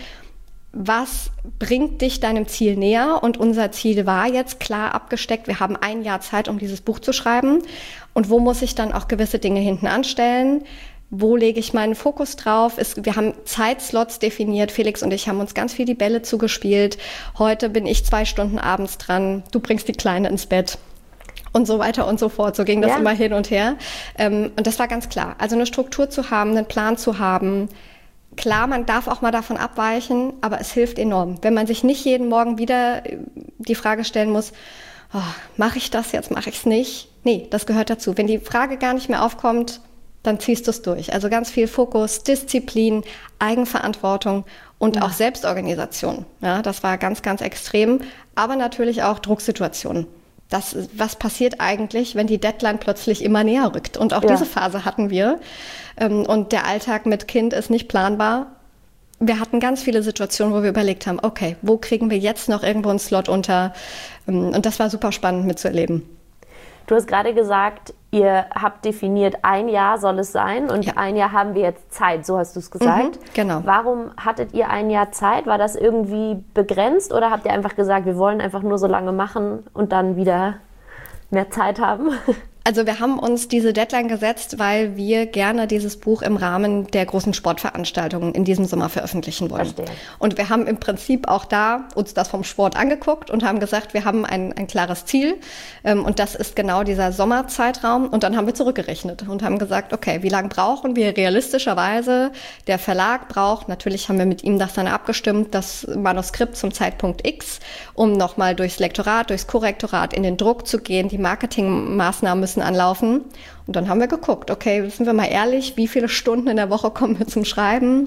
S1: was bringt dich deinem Ziel näher? Und unser Ziel war jetzt klar abgesteckt. Wir haben 1 Jahr Zeit, um dieses Buch zu schreiben. Und wo muss ich dann auch gewisse Dinge hinten anstellen? Wo lege ich meinen Fokus drauf? Wir haben Zeitslots definiert. Felix und ich haben uns ganz viel die Bälle zugespielt. Heute bin ich 2 Stunden abends dran. Du bringst die Kleine ins Bett. Und so weiter und so fort. So ging das immer hin und her. Und das war ganz klar. Also eine Struktur zu haben, einen Plan zu haben. Klar, man darf auch mal davon abweichen, aber es hilft enorm. Wenn man sich nicht jeden Morgen wieder die Frage stellen muss, oh, mache ich das jetzt, mache ich es nicht? Nee, das gehört dazu. Wenn die Frage gar nicht mehr aufkommt, dann ziehst du es durch. Also ganz viel Fokus, Disziplin, Eigenverantwortung und auch Selbstorganisation. Ja, das war ganz extrem. Aber natürlich auch Drucksituationen. Was passiert eigentlich, wenn die Deadline plötzlich immer näher rückt? Und auch diese Phase hatten wir. Und der Alltag mit Kind ist nicht planbar. Wir hatten ganz viele Situationen, wo wir überlegt haben, okay, wo kriegen wir jetzt noch irgendwo einen Slot unter? Und das war super spannend mitzuerleben.
S2: Du hast gerade gesagt, ihr habt definiert, 1 Jahr soll es sein und 1 Jahr haben wir jetzt Zeit, so hast du es gesagt.
S1: Genau.
S2: Warum hattet ihr 1 Jahr Zeit? War das irgendwie begrenzt oder habt ihr einfach gesagt, wir wollen einfach nur so lange machen und dann wieder mehr Zeit haben?
S1: Also wir haben uns diese Deadline gesetzt, weil wir gerne dieses Buch im Rahmen der großen Sportveranstaltungen in diesem Sommer veröffentlichen wollen.
S2: Verstehe.
S1: Und wir haben im Prinzip auch da uns das vom Sport angeguckt und haben gesagt, wir haben ein klares Ziel und das ist genau dieser Sommerzeitraum. Und dann haben wir zurückgerechnet und haben gesagt, okay, wie lange brauchen wir realistischerweise? Der Verlag braucht, natürlich haben wir mit ihm das dann abgestimmt, das Manuskript zum Zeitpunkt X, um nochmal durchs Lektorat, durchs Korrektorat in den Druck zu gehen. Die Marketingmaßnahmen müssen anlaufen. Und dann haben wir geguckt, okay, sind wir mal ehrlich, wie viele Stunden in der Woche kommen wir zum Schreiben?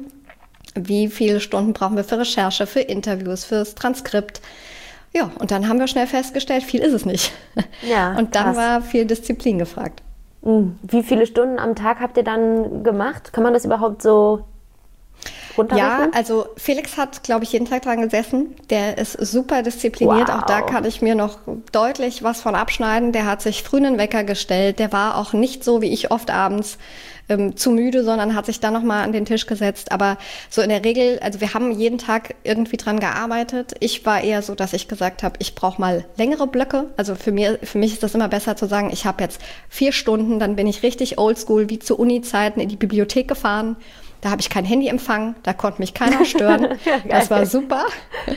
S1: Wie viele Stunden brauchen wir für Recherche, für Interviews, fürs Transkript? Ja, und dann haben wir schnell festgestellt, viel ist es nicht.
S2: Ja,
S1: und dann
S2: krass.
S1: war viel Disziplin gefragt.
S2: Wie viele Stunden am Tag habt ihr dann gemacht? Kann man das überhaupt so runterrechnen?
S1: Ja, also Felix hat, glaube ich, jeden Tag dran gesessen. Der ist super diszipliniert.
S2: Wow.
S1: Auch da kann ich mir noch deutlich was von abschneiden. Der hat sich früh einen Wecker gestellt. Der war auch nicht so wie ich oft abends zu müde, sondern hat sich dann nochmal an den Tisch gesetzt. Aber so in der Regel, also wir haben jeden Tag irgendwie dran gearbeitet. Ich war eher so, dass ich gesagt habe, ich brauche mal längere Blöcke. Also für mich ist das immer besser zu sagen, ich habe jetzt 4 Stunden, dann bin ich richtig oldschool, wie zu Uni-Zeiten in die Bibliothek gefahren. Da habe ich kein Handyempfang, da konnte mich keiner stören. Das war super.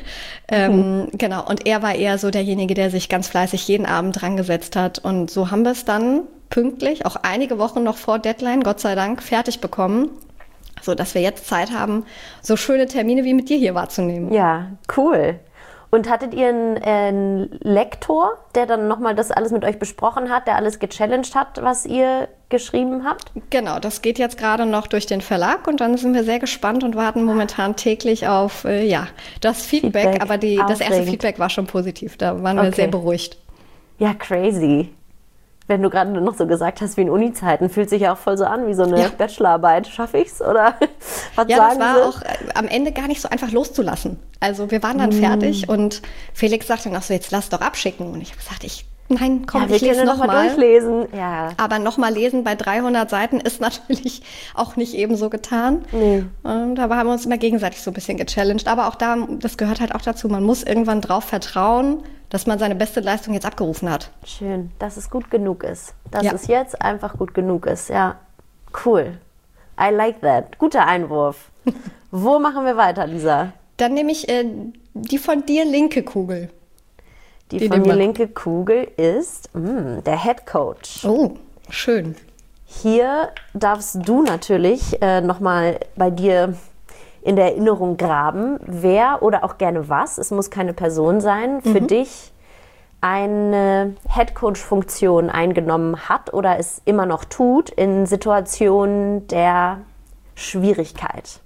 S1: Genau, und er war eher so derjenige, der sich ganz fleißig jeden Abend dran gesetzt hat. Und so haben wir es dann pünktlich, auch einige Wochen noch vor Deadline, Gott sei Dank, fertig bekommen, sodass wir jetzt Zeit haben, so schöne Termine wie mit dir hier wahrzunehmen.
S2: Ja, cool. Und hattet ihr einen Lektor, der dann nochmal das alles mit euch besprochen hat, der alles gechallenged hat, was ihr geschrieben habt?
S1: Genau, das geht jetzt gerade noch durch den Verlag und dann sind wir sehr gespannt und warten momentan täglich auf das Feedback. Aber das erste Feedback war schon positiv, da waren wir sehr beruhigt.
S2: Ja, crazy. Wenn du gerade noch so gesagt hast wie in Uni-Zeiten, fühlt sich ja auch voll so an wie so eine Bachelorarbeit. Schaffe ich's oder was sagen
S1: das war
S2: Sie?
S1: auch am Ende gar nicht so einfach loszulassen. Also wir waren dann fertig und Felix sagte noch so, jetzt lass doch abschicken. Und ich habe gesagt, nein, komm, ich lese nochmal.
S2: Durchlesen. Ja.
S1: Aber nochmal lesen bei 300 Seiten ist natürlich auch nicht ebenso getan.
S2: Nee.
S1: Da haben wir uns immer gegenseitig so ein bisschen gechallenged. Aber auch da, das gehört halt auch dazu, man muss irgendwann drauf vertrauen, dass man seine beste Leistung jetzt abgerufen hat.
S2: Schön, dass es gut genug ist. Dass es jetzt einfach gut genug ist. Ja, cool. I like that. Guter Einwurf. Wo machen wir weiter, Lisa?
S1: Dann nehme ich die von dir linke Kugel.
S2: Die von mir linke Kugel ist der Head Coach.
S1: Oh, schön.
S2: Hier darfst du natürlich nochmal bei dir in der Erinnerung graben, wer oder auch gerne was, es muss keine Person sein, für dich eine Head-Coach-Funktion eingenommen hat oder es immer noch tut in Situationen der Schwierigkeit.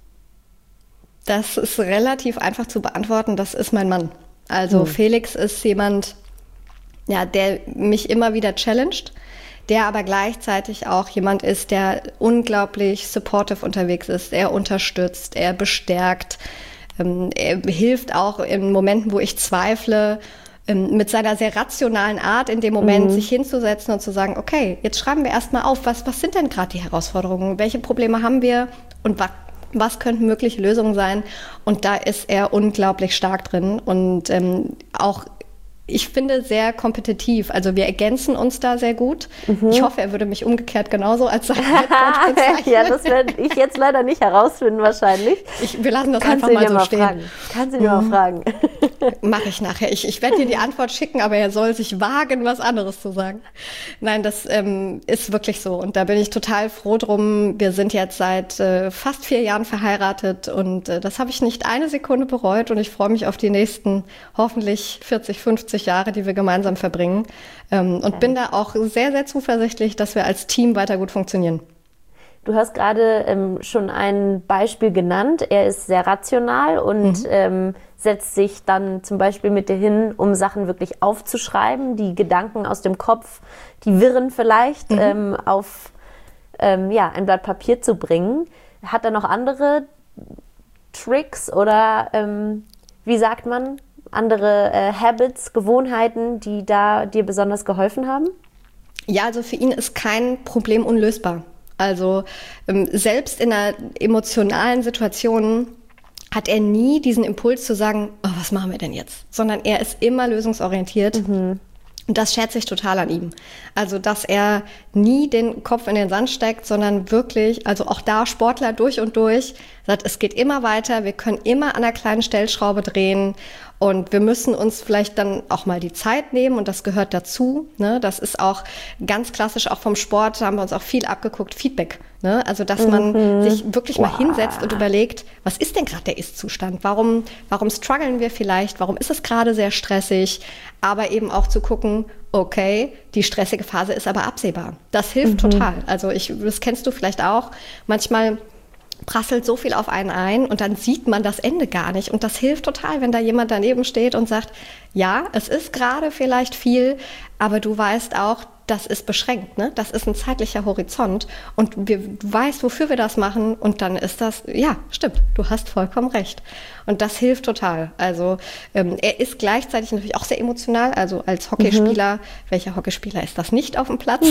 S1: Das ist relativ einfach zu beantworten, das ist mein Mann. Also Felix ist jemand, ja, der mich immer wieder challenged, der aber gleichzeitig auch jemand ist, der unglaublich supportive unterwegs ist. Er unterstützt, er bestärkt, er hilft auch in Momenten, wo ich zweifle, mit seiner sehr rationalen Art in dem Moment sich hinzusetzen und zu sagen, okay, jetzt schreiben wir erstmal auf, was sind denn gerade die Herausforderungen, welche Probleme haben wir und was könnten mögliche Lösungen sein? Und da ist er unglaublich stark drin und auch, ich finde, sehr kompetitiv. Also wir ergänzen uns da sehr gut. Ich hoffe, er würde mich umgekehrt genauso als sein Headcoach bezeichnen.
S2: Ja, das werde ich jetzt leider nicht herausfinden wahrscheinlich.
S1: Wir lassen das einfach mal so stehen.
S2: Kannst du ihn mal fragen.
S1: Mache ich nachher. Ich werde dir die Antwort schicken, aber er soll sich wagen, was anderes zu sagen. Nein, das ist wirklich so. Und da bin ich total froh drum. Wir sind jetzt seit fast 4 Jahren verheiratet und das habe ich nicht eine Sekunde bereut. Und ich freue mich auf die nächsten hoffentlich 40, 50 Jahre, die wir gemeinsam verbringen. Und bin da auch sehr, sehr zuversichtlich, dass wir als Team weiter gut funktionieren.
S2: Du hast gerade schon ein Beispiel genannt. Er ist sehr rational und setzt sich dann zum Beispiel mit dir hin, um Sachen wirklich aufzuschreiben, die Gedanken aus dem Kopf, die Wirren vielleicht, auf ein Blatt Papier zu bringen. Hat er noch andere Tricks oder wie sagt man, andere Habits, Gewohnheiten, die da dir besonders geholfen haben?
S1: Ja, also für ihn ist kein Problem unlösbar. Also selbst in einer emotionalen Situation hat er nie diesen Impuls zu sagen, oh, was machen wir denn jetzt? Sondern er ist immer lösungsorientiert. Und das schätze ich total an ihm. Also, dass er nie den Kopf in den Sand steckt, sondern wirklich, also auch da Sportler durch und durch, sagt, es geht immer weiter, wir können immer an einer kleinen Stellschraube drehen und wir müssen uns vielleicht dann auch mal die Zeit nehmen und das gehört dazu. Ne? Das ist auch ganz klassisch, auch vom Sport, da haben wir uns auch viel abgeguckt, Feedback. Ne? Also, dass man sich wirklich mal hinsetzt und überlegt, was ist denn gerade der Ist-Zustand? Warum strugglen wir vielleicht? Warum ist es gerade sehr stressig? Aber eben auch zu gucken, okay, die stressige Phase ist aber absehbar. Das hilft total. Also das kennst du vielleicht auch. Manchmal prasselt so viel auf einen ein und dann sieht man das Ende gar nicht. Und das hilft total, wenn da jemand daneben steht und sagt, ja, es ist gerade vielleicht viel, aber du weißt auch, das ist beschränkt, ne? Das ist ein zeitlicher Horizont und du weißt, wofür wir das machen und dann ist das, ja, stimmt, du hast vollkommen recht. Und das hilft total. Also er ist gleichzeitig natürlich auch sehr emotional, also als Hockeyspieler, welcher Hockeyspieler ist das nicht auf dem Platz?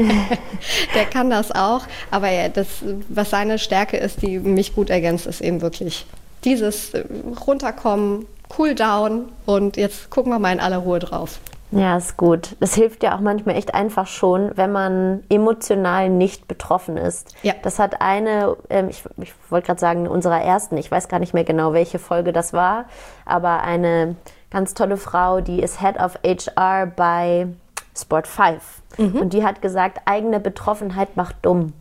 S1: Der kann das auch, aber was seine Stärke ist, die mich gut ergänzt, ist eben wirklich dieses Runterkommen, Cool down und jetzt gucken wir mal in aller Ruhe drauf.
S2: Ja, ist gut. Das hilft ja auch manchmal echt einfach schon, wenn man emotional nicht betroffen ist. Ja. Das hat ich wollte gerade sagen, in unserer ersten, ich weiß gar nicht mehr genau, welche Folge das war, aber eine ganz tolle Frau, die ist Head of HR bei Sport 5. Und die hat gesagt, eigene Betroffenheit macht dumm.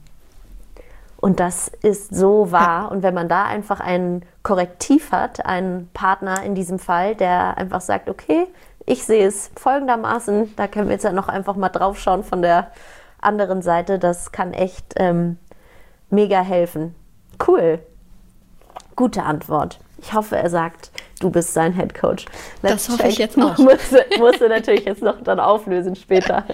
S2: Und das ist so wahr. Ja. Und wenn man da einfach ein Korrektiv hat, einen Partner in diesem Fall, der einfach sagt, okay, ich sehe es folgendermaßen, da können wir jetzt ja noch einfach mal drauf schauen von der anderen Seite, das kann echt mega helfen. Cool. Gute Antwort. Ich hoffe, er sagt, du bist sein Headcoach.
S1: Das hoffe ich jetzt auch.
S2: Musst du natürlich jetzt noch dann auflösen später.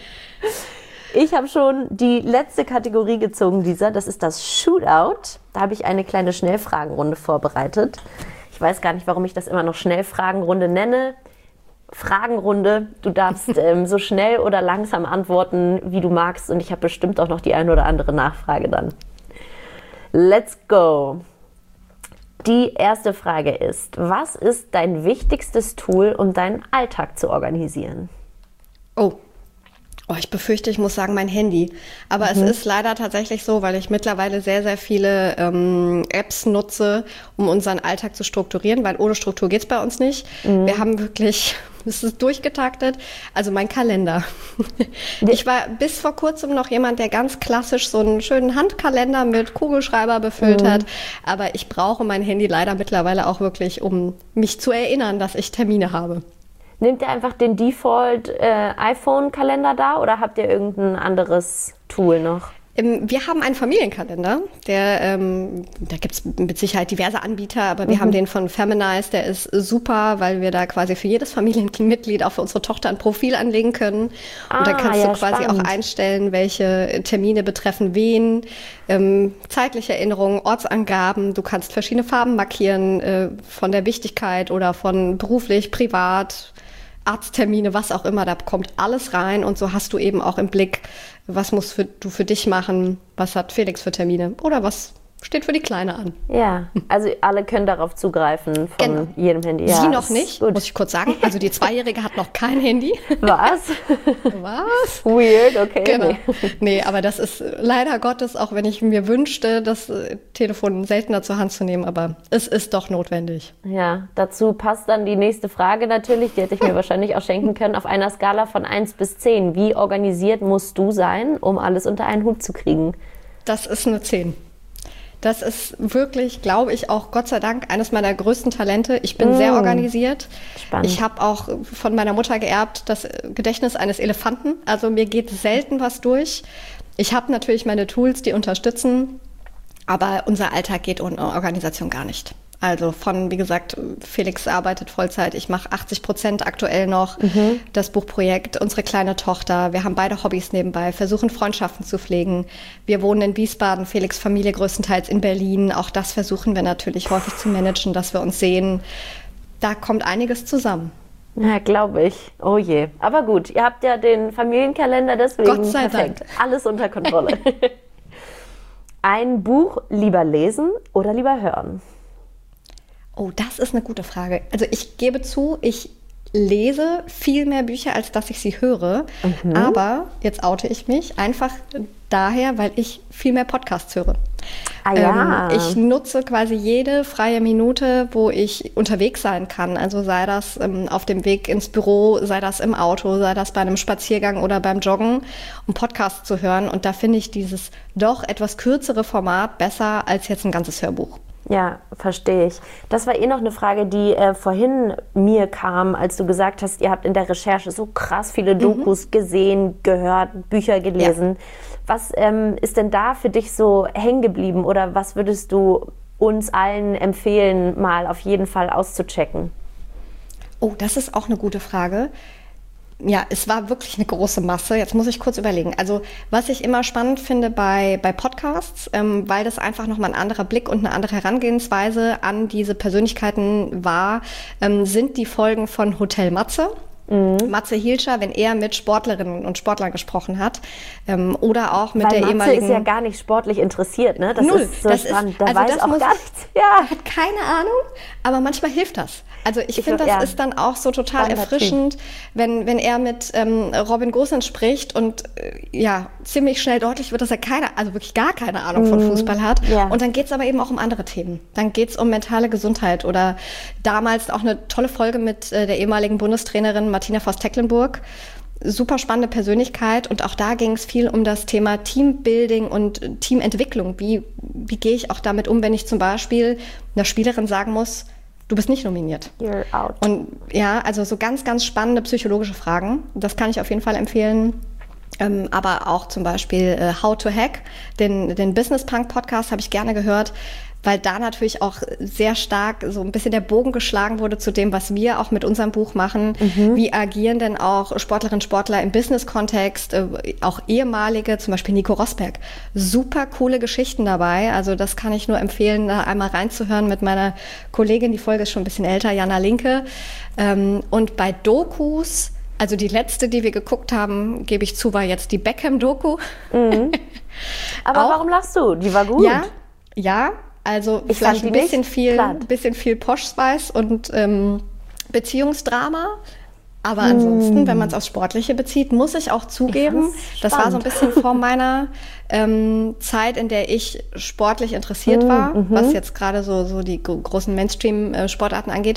S2: Ich habe schon die letzte Kategorie gezogen, Lisa. Das ist das Shootout. Da habe ich eine kleine Schnellfragenrunde vorbereitet. Ich weiß gar nicht, warum ich das immer noch Schnellfragenrunde nenne. Fragenrunde. Du darfst so schnell oder langsam antworten, wie du magst. Und ich habe bestimmt auch noch die eine oder andere Nachfrage dann. Let's go. Die erste Frage ist, was ist dein wichtigstes Tool, um deinen Alltag zu organisieren?
S1: Oh, ich befürchte, ich muss sagen, mein Handy. Aber es ist leider tatsächlich so, weil ich mittlerweile sehr, sehr viele Apps nutze, um unseren Alltag zu strukturieren, weil ohne Struktur geht's bei uns nicht. Wir haben wirklich Es ist durchgetaktet. Also mein Kalender. Ich war bis vor kurzem noch jemand, der ganz klassisch so einen schönen Handkalender mit Kugelschreiber befüllt hat. Aber ich brauche mein Handy leider mittlerweile auch wirklich, um mich zu erinnern, dass ich Termine habe.
S2: Nehmt ihr einfach den Default iPhone-Kalender da oder habt ihr irgendein anderes Tool noch?
S1: Wir haben einen Familienkalender, da gibt es mit Sicherheit diverse Anbieter, aber wir haben den von Feminize, der ist super, weil wir da quasi für jedes Familienmitglied auch für unsere Tochter ein Profil anlegen können. Und da kannst du quasi auch einstellen, welche Termine betreffen wen, zeitliche Erinnerungen, Ortsangaben. Du kannst verschiedene Farben markieren, von der Wichtigkeit oder von beruflich, privat, Arzttermine, was auch immer, da kommt alles rein und so hast du eben auch im Blick, was musst du für dich machen, was hat Felix für Termine oder was steht für die Kleine an.
S2: Ja, also alle können darauf zugreifen von jedem Handy. Ja,
S1: sie noch nicht, muss ich kurz sagen. Also die Zweijährige hat noch kein Handy.
S2: Was?
S1: Was?
S2: Weird, okay.
S1: Genau. Nee, aber das ist leider Gottes, auch wenn ich mir wünschte, das Telefon seltener zur Hand zu nehmen, aber es ist doch notwendig.
S2: Ja, dazu passt dann die nächste Frage natürlich, die hätte ich mir wahrscheinlich auch schenken können. Auf einer Skala von 1 bis 10, wie organisiert musst du sein, um alles unter einen Hut zu kriegen?
S1: Das ist eine 10. Das ist wirklich, glaube ich, auch Gott sei Dank eines meiner größten Talente. Ich bin sehr organisiert.
S2: Spannend.
S1: Ich habe auch von meiner Mutter geerbt das Gedächtnis eines Elefanten. Also mir geht selten was durch. Ich habe natürlich meine Tools, die unterstützen, aber unser Alltag geht ohne Organisation gar nicht. Also wie gesagt, Felix arbeitet Vollzeit, ich mache 80% aktuell noch, das Buchprojekt, unsere kleine Tochter, wir haben beide Hobbys nebenbei, versuchen Freundschaften zu pflegen. Wir wohnen in Wiesbaden, Felix' Familie größtenteils in Berlin, auch das versuchen wir natürlich häufig zu managen, dass wir uns sehen. Da kommt einiges zusammen.
S2: Ja, glaube ich. Oh je. Aber gut, ihr habt ja den Familienkalender, deswegen
S1: Gott sei
S2: perfekt.
S1: Dank.
S2: Alles unter Kontrolle. Ein Buch lieber lesen oder lieber hören?
S1: Oh, das ist eine gute Frage. Also ich gebe zu, ich lese viel mehr Bücher, als dass ich sie höre. Aber, jetzt oute ich mich, einfach daher, weil ich viel mehr Podcasts höre.
S2: Ah ja.
S1: Ich nutze quasi jede freie Minute, wo ich unterwegs sein kann. Also sei das auf dem Weg ins Büro, sei das im Auto, sei das bei einem Spaziergang oder beim Joggen, um Podcasts zu hören. Und da finde ich dieses doch etwas kürzere Format besser als jetzt ein ganzes Hörbuch.
S2: Ja, verstehe ich. Das war noch eine Frage, die vorhin mir kam, als du gesagt hast, ihr habt in der Recherche so krass viele Dokus gesehen, gehört, Bücher gelesen. Ja. Was ist denn da für dich so hängen geblieben oder was würdest du uns allen empfehlen, mal auf jeden Fall auszuchecken?
S1: Oh, das ist auch eine gute Frage. Ja, es war wirklich eine große Masse. Jetzt muss ich kurz überlegen. Also was ich immer spannend finde bei Podcasts, weil das einfach nochmal ein anderer Blick und eine andere Herangehensweise an diese Persönlichkeiten war, sind die Folgen von Hotel Matze. Matze Hilscher, wenn er mit Sportlerinnen und Sportlern gesprochen hat oder auch mit der ehemaligen...
S2: Matze ist ja gar nicht sportlich interessiert, ne? Das
S1: Null.
S2: Ist so spannend. Der weiß auch gar nichts.
S1: Ja. Er hat keine Ahnung, aber manchmal hilft das. Also ich finde, das ist dann auch so total erfrischend, wenn er mit Robin Gosens spricht und ziemlich schnell deutlich wird, dass er wirklich gar keine Ahnung von Fußball hat. Ja. Und dann geht es aber eben auch um andere Themen. Dann geht es um mentale Gesundheit oder damals auch eine tolle Folge mit der ehemaligen Bundestrainerin Martina Voss-Tecklenburg. Super spannende Persönlichkeit und auch da ging es viel um das Thema Teambuilding und Teamentwicklung. Wie gehe ich auch damit um, wenn ich zum Beispiel einer Spielerin sagen muss, du bist nicht nominiert.
S2: You're out.
S1: Und ja, also so ganz, ganz spannende psychologische Fragen. Das kann ich auf jeden Fall empfehlen. Aber auch zum Beispiel How to Hack, den Business Punk Podcast habe ich gerne gehört, weil da natürlich auch sehr stark so ein bisschen der Bogen geschlagen wurde zu dem, was wir auch mit unserem Buch machen. Wie agieren denn auch Sportlerinnen und Sportler im Business-Kontext, auch ehemalige, zum Beispiel Nico Rosberg. Super coole Geschichten dabei. Also das kann ich nur empfehlen, da einmal reinzuhören mit meiner Kollegin. Die Folge ist schon ein bisschen älter, Jana Linke. Und bei Dokus, also die letzte, die wir geguckt haben, gebe ich zu, war jetzt die Beckham-Doku.
S2: Aber auch, warum lachst du? Die war gut.
S1: Ja. Also ich vielleicht ein bisschen viel Posh-Spice und Beziehungsdrama. Aber ansonsten, wenn man es aufs Sportliche bezieht, muss ich auch zugeben, das war so ein bisschen vor meiner Zeit, in der ich sportlich interessiert war, was jetzt gerade so die großen Mainstream-Sportarten angeht.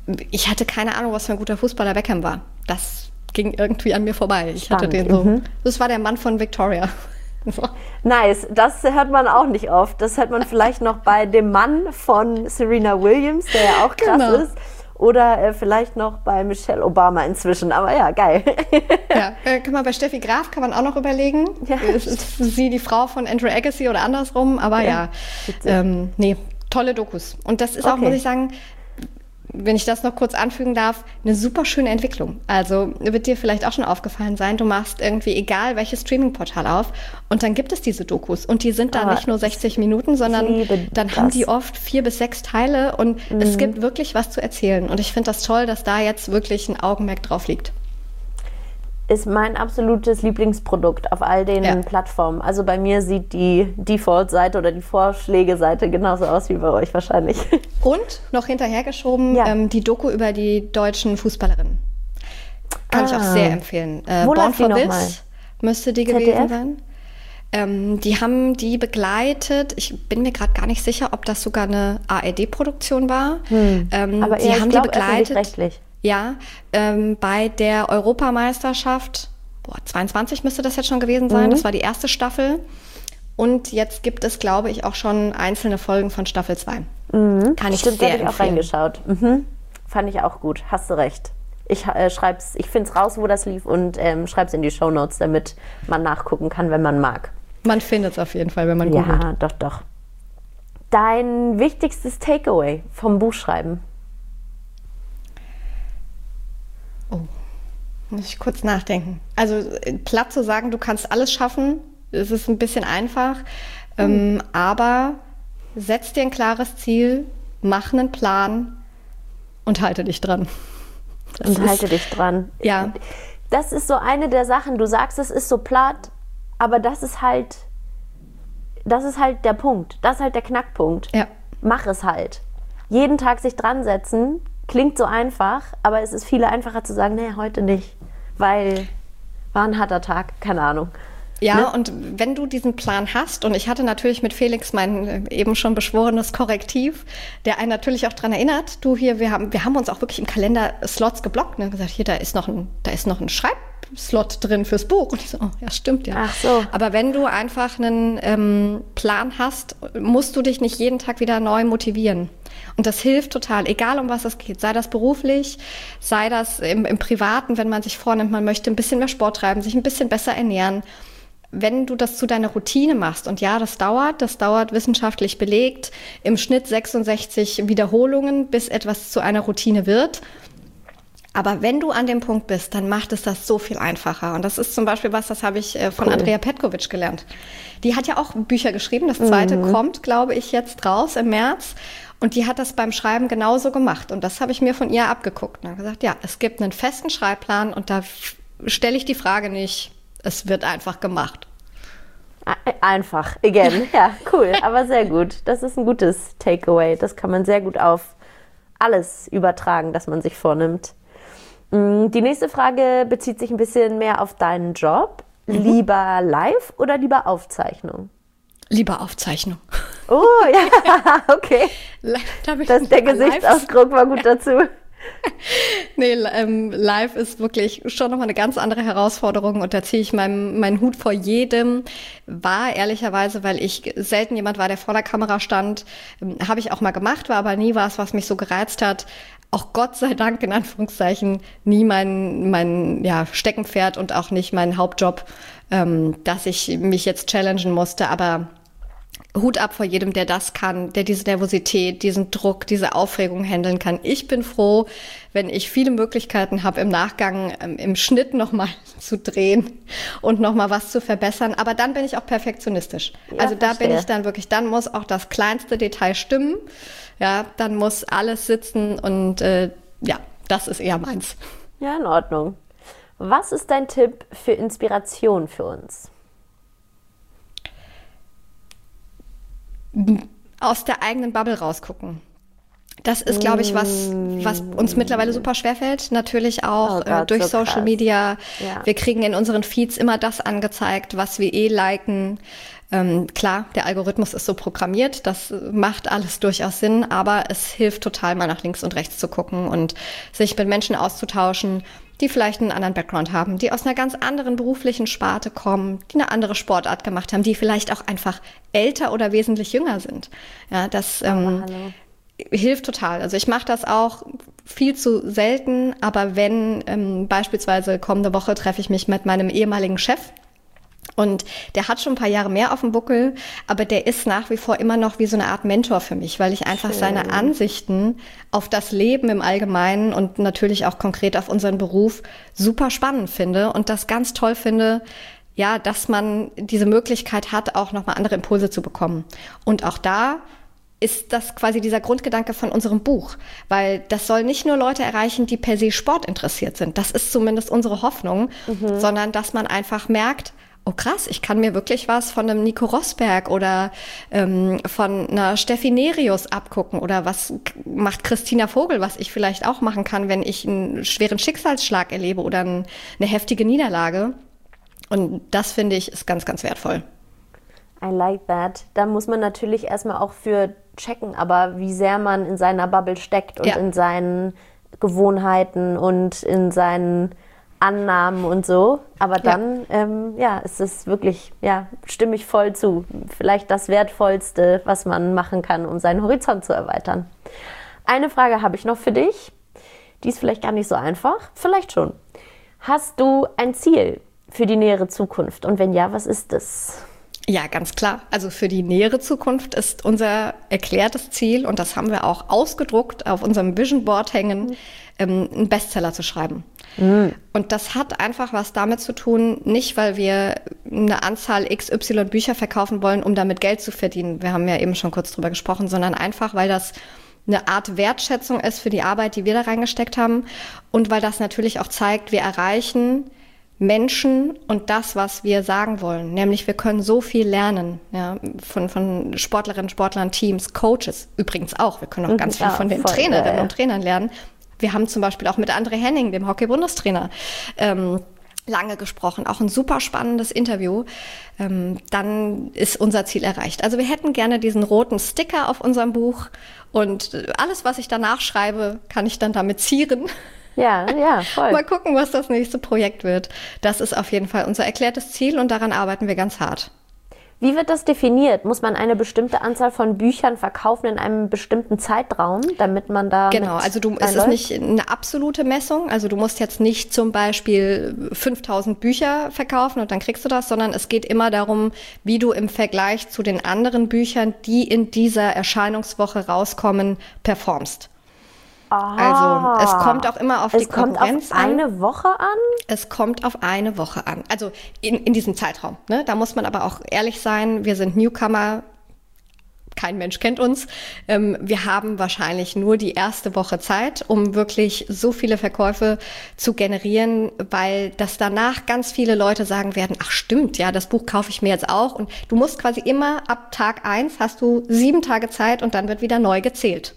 S1: ich hatte keine Ahnung, was für ein guter Fußballer Beckham war. Das ging irgendwie an mir vorbei. Ich hatte
S2: Spannend.
S1: den so. Das war der Mann von Victoria. So.
S2: Nice, das hört man auch nicht oft. Das hört man vielleicht noch bei dem Mann von Serena Williams, der ja auch krass ist. Oder vielleicht noch bei Michelle Obama inzwischen. Aber ja, geil.
S1: Ja, kann man bei Steffi Graf kann man auch noch überlegen. Ja. Ist sie die Frau von Andrew Agassi oder andersrum? Aber ja, nee, tolle Dokus. Und das ist auch, muss ich sagen, wenn ich das noch kurz anfügen darf, eine super schöne Entwicklung. Also wird dir vielleicht auch schon aufgefallen sein, du machst irgendwie egal welches Streaming-Portal auf und dann gibt es diese Dokus und die sind dann nicht nur 60 Minuten, sondern dann haben die oft 4 bis 6 Teile und es gibt wirklich was zu erzählen. Und ich finde das toll, dass da jetzt wirklich ein Augenmerk drauf liegt.
S2: Ist mein absolutes Lieblingsprodukt auf all den Plattformen. Also bei mir sieht die Default-Seite oder die Vorschläge-Seite genauso aus wie bei euch wahrscheinlich.
S1: Und noch hinterhergeschoben, die Doku über die deutschen Fußballerinnen. Kann ich auch sehr empfehlen. Born for This müsste die gewesen sein. Die haben die begleitet. Ich bin mir gerade gar nicht sicher, ob das sogar eine ARD-Produktion war.
S2: Aber
S1: die haben die begleitet.
S2: Öffentlich-rechtlich.
S1: Ja, bei der Europameisterschaft, 22 müsste das jetzt schon gewesen sein, das war die erste Staffel. Und jetzt gibt es, glaube ich, auch schon einzelne Folgen von Staffel 2. Kann ich sehr empfehlen.
S2: Auch reingeschaut. Fand ich auch gut, hast du recht. Ich finde es raus, wo das lief und schreib's in die Shownotes, damit man nachgucken kann, wenn man mag.
S1: Man findet es auf jeden Fall, wenn man googelt.
S2: Ja, doch. Dein wichtigstes Takeaway vom Buchschreiben?
S1: Oh, muss ich kurz nachdenken. Also platt zu sagen, du kannst alles schaffen, es ist ein bisschen einfach, aber setz dir ein klares Ziel, mach einen Plan und halte dich dran.
S2: Halte dich dran.
S1: Ja.
S2: Das ist so eine der Sachen, du sagst, es ist so platt, aber das ist halt der Punkt, das ist halt der Knackpunkt.
S1: Ja.
S2: Mach es halt. Jeden Tag sich dran setzen, klingt so einfach, aber es ist viel einfacher zu sagen, nee, heute nicht, weil war ein harter Tag, keine Ahnung.
S1: Ja, ne? Und wenn du diesen Plan hast, und ich hatte natürlich mit Felix mein eben schon beschworenes Korrektiv, der einen natürlich auch daran erinnert, du hier, wir haben uns auch wirklich im Kalender Slots geblockt, ne? Gesagt, hier, da ist noch ein Schreibslot drin fürs Buch. Und ich so, oh, ja, stimmt ja.
S2: Ach so.
S1: Aber wenn du einfach einen Plan hast, musst du dich nicht jeden Tag wieder neu motivieren. Und das hilft total, egal um was es geht, sei das beruflich, sei das im Privaten, wenn man sich vornimmt, man möchte ein bisschen mehr Sport treiben, sich ein bisschen besser ernähren. Wenn du das zu deiner Routine machst, und ja, das dauert wissenschaftlich belegt, im Schnitt 66 Wiederholungen, bis etwas zu einer Routine wird. Aber wenn du an dem Punkt bist, dann macht es das so viel einfacher. Und das ist zum Beispiel das habe ich von Andrea Petkovic gelernt. Die hat ja auch Bücher geschrieben, das zweite kommt, glaube ich, jetzt raus im März. Und die hat das beim Schreiben genauso gemacht. Und das habe ich mir von ihr abgeguckt. Und habe gesagt, ja, es gibt einen festen Schreibplan und da stelle ich die Frage nicht, es wird einfach gemacht.
S2: Einfach, again. Ja, cool, aber sehr gut. Das ist ein gutes Takeaway. Das kann man sehr gut auf alles übertragen, das man sich vornimmt. Die nächste Frage bezieht sich ein bisschen mehr auf deinen Job. Lieber live oder lieber Aufzeichnung?
S1: Lieber Aufzeichnung.
S2: Oh, ja, okay. Der Gesichtsausdruck war gut dazu.
S1: Nee, live ist wirklich schon nochmal eine ganz andere Herausforderung und da ziehe ich meinen Hut vor jedem. War ehrlicherweise, weil ich selten jemand war, der vor der Kamera stand, habe ich auch mal gemacht, war aber nie was mich so gereizt hat. Auch Gott sei Dank, in Anführungszeichen, nie mein Steckenpferd und auch nicht mein Hauptjob, dass ich mich jetzt challengen musste, aber Hut ab vor jedem, der das kann, der diese Nervosität, diesen Druck, diese Aufregung handeln kann. Ich bin froh, wenn ich viele Möglichkeiten habe, im Nachgang im Schnitt nochmal zu drehen und nochmal was zu verbessern. Aber dann bin ich auch perfektionistisch. Ja, also da bin ich dann wirklich, dann muss auch das kleinste Detail stimmen. Ja, dann muss alles sitzen und das ist eher meins.
S2: Ja, in Ordnung. Was ist dein Tipp für Inspiration für uns?
S1: Aus der eigenen Bubble rausgucken. Das ist, glaube ich, was uns mittlerweile super schwerfällt. Natürlich auch durch
S2: so
S1: Social
S2: krass.
S1: Media.
S2: Ja.
S1: Wir kriegen in unseren Feeds immer das angezeigt, was wir liken. Klar, der Algorithmus ist so programmiert, das macht alles durchaus Sinn, aber es hilft total, mal nach links und rechts zu gucken und sich mit Menschen auszutauschen, die vielleicht einen anderen Background haben, die aus einer ganz anderen beruflichen Sparte kommen, die eine andere Sportart gemacht haben, die vielleicht auch einfach älter oder wesentlich jünger sind. Ja, das hilft total. Also ich mache das auch viel zu selten, aber wenn beispielsweise kommende Woche treffe ich mich mit meinem ehemaligen Chef und der hat schon ein paar Jahre mehr auf dem Buckel, aber der ist nach wie vor immer noch wie so eine Art Mentor für mich, weil ich einfach seine Ansichten auf das Leben im Allgemeinen und natürlich auch konkret auf unseren Beruf super spannend finde und das ganz toll finde, ja, dass man diese Möglichkeit hat, auch nochmal andere Impulse zu bekommen. Und auch da ist das quasi dieser Grundgedanke von unserem Buch, weil das soll nicht nur Leute erreichen, die per se Sport interessiert sind. Das ist zumindest unsere Hoffnung, sondern dass man einfach merkt, oh krass, ich kann mir wirklich was von einem Nico Rosberg oder von einer Steffi Nerius abgucken oder was macht Christina Vogel, was ich vielleicht auch machen kann, wenn ich einen schweren Schicksalsschlag erlebe oder eine heftige Niederlage. Und das finde ich ist ganz, ganz wertvoll.
S2: I like that. Da muss man natürlich erstmal auch für checken, aber wie sehr man in seiner Bubble steckt und in seinen Gewohnheiten und in seinen Annahmen und so. Aber dann, ist es wirklich, stimme ich voll zu. Vielleicht das Wertvollste, was man machen kann, um seinen Horizont zu erweitern. Eine Frage habe ich noch für dich. Die ist vielleicht gar nicht so einfach. Vielleicht schon. Hast du ein Ziel für die nähere Zukunft? Und wenn ja, was ist es?
S1: Ja, ganz klar. Also für die nähere Zukunft ist unser erklärtes Ziel, und das haben wir auch ausgedruckt auf unserem Vision Board hängen, einen Bestseller zu schreiben. Und das hat einfach was damit zu tun, nicht weil wir eine Anzahl XY Bücher verkaufen wollen, um damit Geld zu verdienen. Wir haben ja eben schon kurz drüber gesprochen, sondern einfach, weil das eine Art Wertschätzung ist für die Arbeit, die wir da reingesteckt haben und weil das natürlich auch zeigt, wir erreichen Menschen und das, was wir sagen wollen. Nämlich, wir können so viel lernen, ja, von Sportlerinnen, Sportlern, Teams, Coaches übrigens auch. Wir können auch ganz viel von den Trainerinnen und Trainern lernen. Wir haben zum Beispiel auch mit André Henning, dem Hockey-Bundestrainer, lange gesprochen. Auch ein super spannendes Interview. Dann ist unser Ziel erreicht. Also wir hätten gerne diesen roten Sticker auf unserem Buch und alles, was ich danach schreibe, kann ich dann damit zieren.
S2: Ja, voll.
S1: Mal gucken, was das nächste Projekt wird. Das ist auf jeden Fall unser erklärtes Ziel und daran arbeiten wir ganz hart.
S2: Wie wird das definiert? Muss man eine bestimmte Anzahl von Büchern verkaufen in einem bestimmten Zeitraum, damit man da
S1: Genau, also es ist nicht eine absolute Messung. Also du musst jetzt nicht zum Beispiel 5000 Bücher verkaufen und dann kriegst du das, sondern es geht immer darum, wie du im Vergleich zu den anderen Büchern, die in dieser Erscheinungswoche rauskommen, performst. Also es kommt auch immer auf die Konkurrenz an.
S2: Es kommt auf eine Woche an?
S1: Es kommt auf eine Woche an. Also in diesem Zeitraum. Ne? Da muss man aber auch ehrlich sein, wir sind Newcomer, kein Mensch kennt uns. Wir haben wahrscheinlich nur die erste Woche Zeit, um wirklich so viele Verkäufe zu generieren, weil das danach ganz viele Leute sagen werden, ach stimmt, ja, das Buch kaufe ich mir jetzt auch. Und du musst quasi immer ab Tag 1 hast du 7 Tage Zeit und dann wird wieder neu gezählt.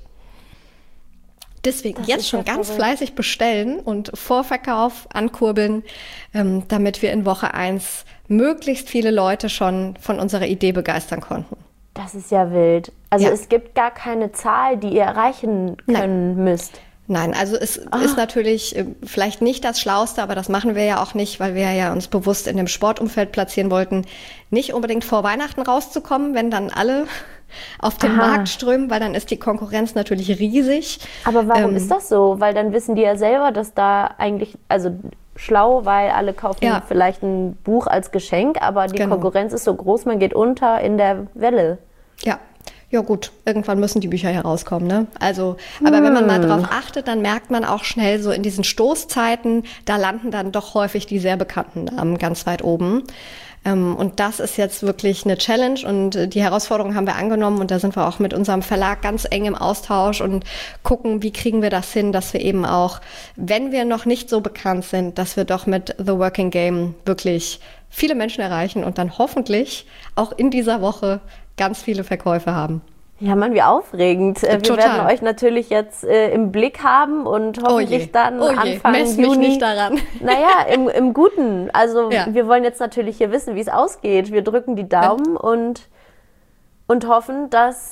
S1: Deswegen das jetzt schon ganz fleißig bestellen und Vorverkauf ankurbeln, damit wir in Woche 1 möglichst viele Leute schon von unserer Idee begeistern konnten.
S2: Das ist ja wild. Also es gibt gar keine Zahl, die ihr erreichen können müsst.
S1: Nein, also es ist natürlich vielleicht nicht das Schlauste, aber das machen wir ja auch nicht, weil wir ja uns bewusst in dem Sportumfeld platzieren wollten, nicht unbedingt vor Weihnachten rauszukommen, wenn dann alle auf den Markt strömen, weil dann ist die Konkurrenz natürlich riesig.
S2: Aber warum ist das so? Weil dann wissen die ja selber, dass da eigentlich, also schlau, weil alle kaufen vielleicht ein Buch als Geschenk, aber die Konkurrenz ist so groß, man geht unter in der Welle.
S1: Ja gut, irgendwann müssen die Bücher herauskommen, ne? Also, aber wenn man mal drauf achtet, dann merkt man auch schnell so in diesen Stoßzeiten, da landen dann doch häufig die sehr bekannten Namen ganz weit oben. Und das ist jetzt wirklich eine Challenge und die Herausforderung haben wir angenommen und da sind wir auch mit unserem Verlag ganz eng im Austausch und gucken, wie kriegen wir das hin, dass wir eben auch, wenn wir noch nicht so bekannt sind, dass wir doch mit The Working Game wirklich viele Menschen erreichen und dann hoffentlich auch in dieser Woche ganz viele Verkäufe haben.
S2: Ja, Mann, wie aufregend. Wir
S1: Total.
S2: werden euch natürlich jetzt im Blick haben und hoffentlich dann Anfang
S1: Mess
S2: Juni.
S1: mich nicht daran.
S2: Naja, im Guten. Also
S1: Ja.
S2: wir wollen jetzt natürlich hier wissen, wie es ausgeht. Wir drücken die Daumen und hoffen, dass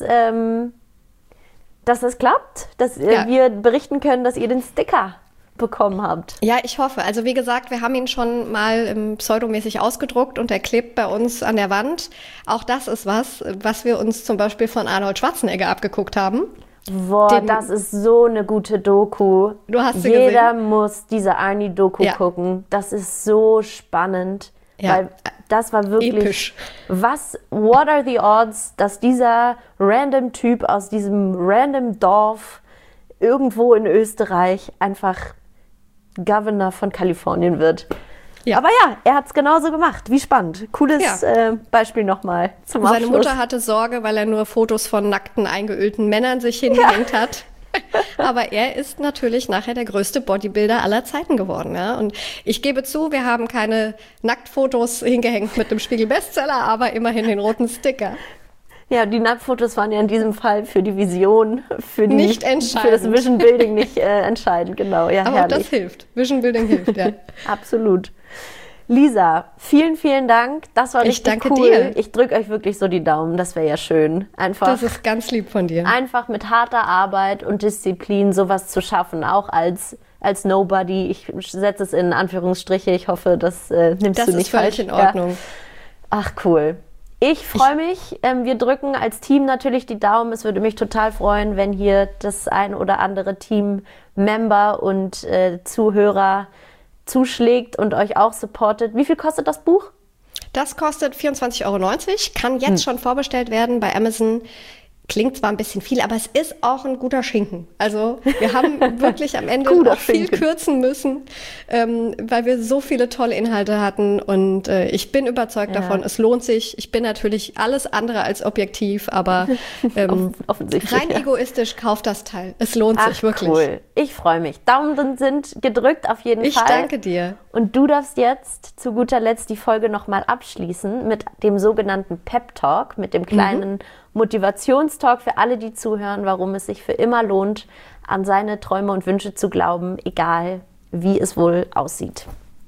S2: das klappt. Dass wir berichten können, dass ihr den Sticker bekommen habt.
S1: Ja, ich hoffe. Also wie gesagt, wir haben ihn schon mal pseudomäßig ausgedruckt und er klebt bei uns an der Wand. Auch das ist was wir uns zum Beispiel von Arnold Schwarzenegger abgeguckt haben.
S2: Boah, das ist so eine gute Doku.
S1: Du hast sie
S2: Jeder
S1: gesehen?
S2: muss diese Arnie-Doku gucken. Das ist so spannend.
S1: Ja.
S2: Weil das war wirklich...
S1: Episch.
S2: What are the odds, dass dieser random Typ aus diesem random Dorf irgendwo in Österreich einfach Governor von Kalifornien wird?
S1: Ja.
S2: Aber ja, er hat es genauso gemacht. Wie spannend. Cooles Beispiel nochmal zum Abschluss.
S1: Seine Mutter hatte Sorge, weil er nur Fotos von nackten, eingeölten Männern sich hingehängt hat. Aber er ist natürlich nachher der größte Bodybuilder aller Zeiten geworden. Ja? Und ich gebe zu, wir haben keine Nacktfotos hingehängt mit dem Spiegel-Bestseller, aber immerhin den roten Sticker.
S2: Ja, die Nacktfotos waren ja in diesem Fall für die Vision, für das Vision Building nicht entscheidend. Genau, ja,
S1: aber
S2: herrlich.
S1: auch das hilft. Vision Building hilft, ja.
S2: Absolut. Lisa, vielen, vielen Dank. Das war richtig
S1: danke
S2: cool.
S1: dir.
S2: Ich drücke euch wirklich so die Daumen. Das wäre ja schön.
S1: Das ist ganz lieb von dir.
S2: Einfach mit harter Arbeit und Disziplin sowas zu schaffen, auch als Nobody. Ich setze es in Anführungsstriche. Ich hoffe, das nimmst du nicht falsch.
S1: Das ist völlig in Ordnung.
S2: Ja. Ach, cool. Ich freue mich. Wir drücken als Team natürlich die Daumen. Es würde mich total freuen, wenn hier das ein oder andere Team-Member und Zuhörer zuschlägt und euch auch supportet. Wie viel kostet das Buch?
S1: Das kostet 24,90 €, kann jetzt schon vorbestellt werden bei Amazon. Klingt zwar ein bisschen viel, aber es ist auch ein guter Schinken. Also wir haben wirklich am Ende auch viel kürzen müssen, weil wir so viele tolle Inhalte hatten. Und ich bin überzeugt davon, es lohnt sich. Ich bin natürlich alles andere als objektiv, aber
S2: offensichtlich,
S1: rein egoistisch kauft das Teil. Es lohnt sich wirklich.
S2: Cool. Ich freue mich. Daumen sind gedrückt auf jeden Fall.
S1: Ich danke dir.
S2: Und du darfst jetzt zu guter Letzt die Folge nochmal abschließen mit dem sogenannten Pep Talk, mit dem kleinen Motivationstalk für alle, die zuhören, warum es sich für immer lohnt, an seine Träume und Wünsche zu glauben, egal wie es wohl aussieht.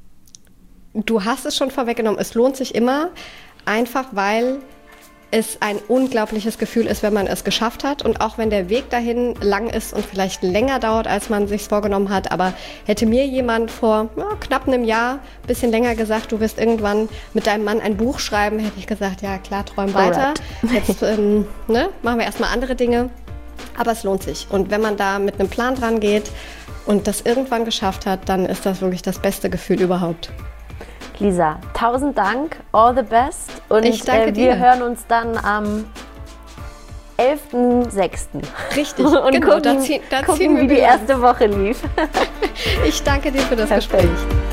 S1: Du hast es schon vorweggenommen, es lohnt sich immer, einfach weil es ein unglaubliches Gefühl ist, wenn man es geschafft hat. Und auch wenn der Weg dahin lang ist und vielleicht länger dauert, als man sich vorgenommen hat. Aber hätte mir jemand vor knapp einem Jahr, ein bisschen länger gesagt, du wirst irgendwann mit deinem Mann ein Buch schreiben, hätte ich gesagt, ja klar, träum weiter. Jetzt machen wir erstmal andere Dinge. Aber es lohnt sich. Und wenn man da mit einem Plan dran geht und das irgendwann geschafft hat, dann ist das wirklich das beste Gefühl überhaupt.
S2: Lisa, 1000 Dank, all the best und
S1: ich danke dir.
S2: Wir hören uns dann am 11.06.
S1: Richtig,
S2: und
S1: genau,
S2: gucken,
S1: da ziehen wir
S2: wie die erste Woche lief.
S1: Ich danke dir für das Gespräch.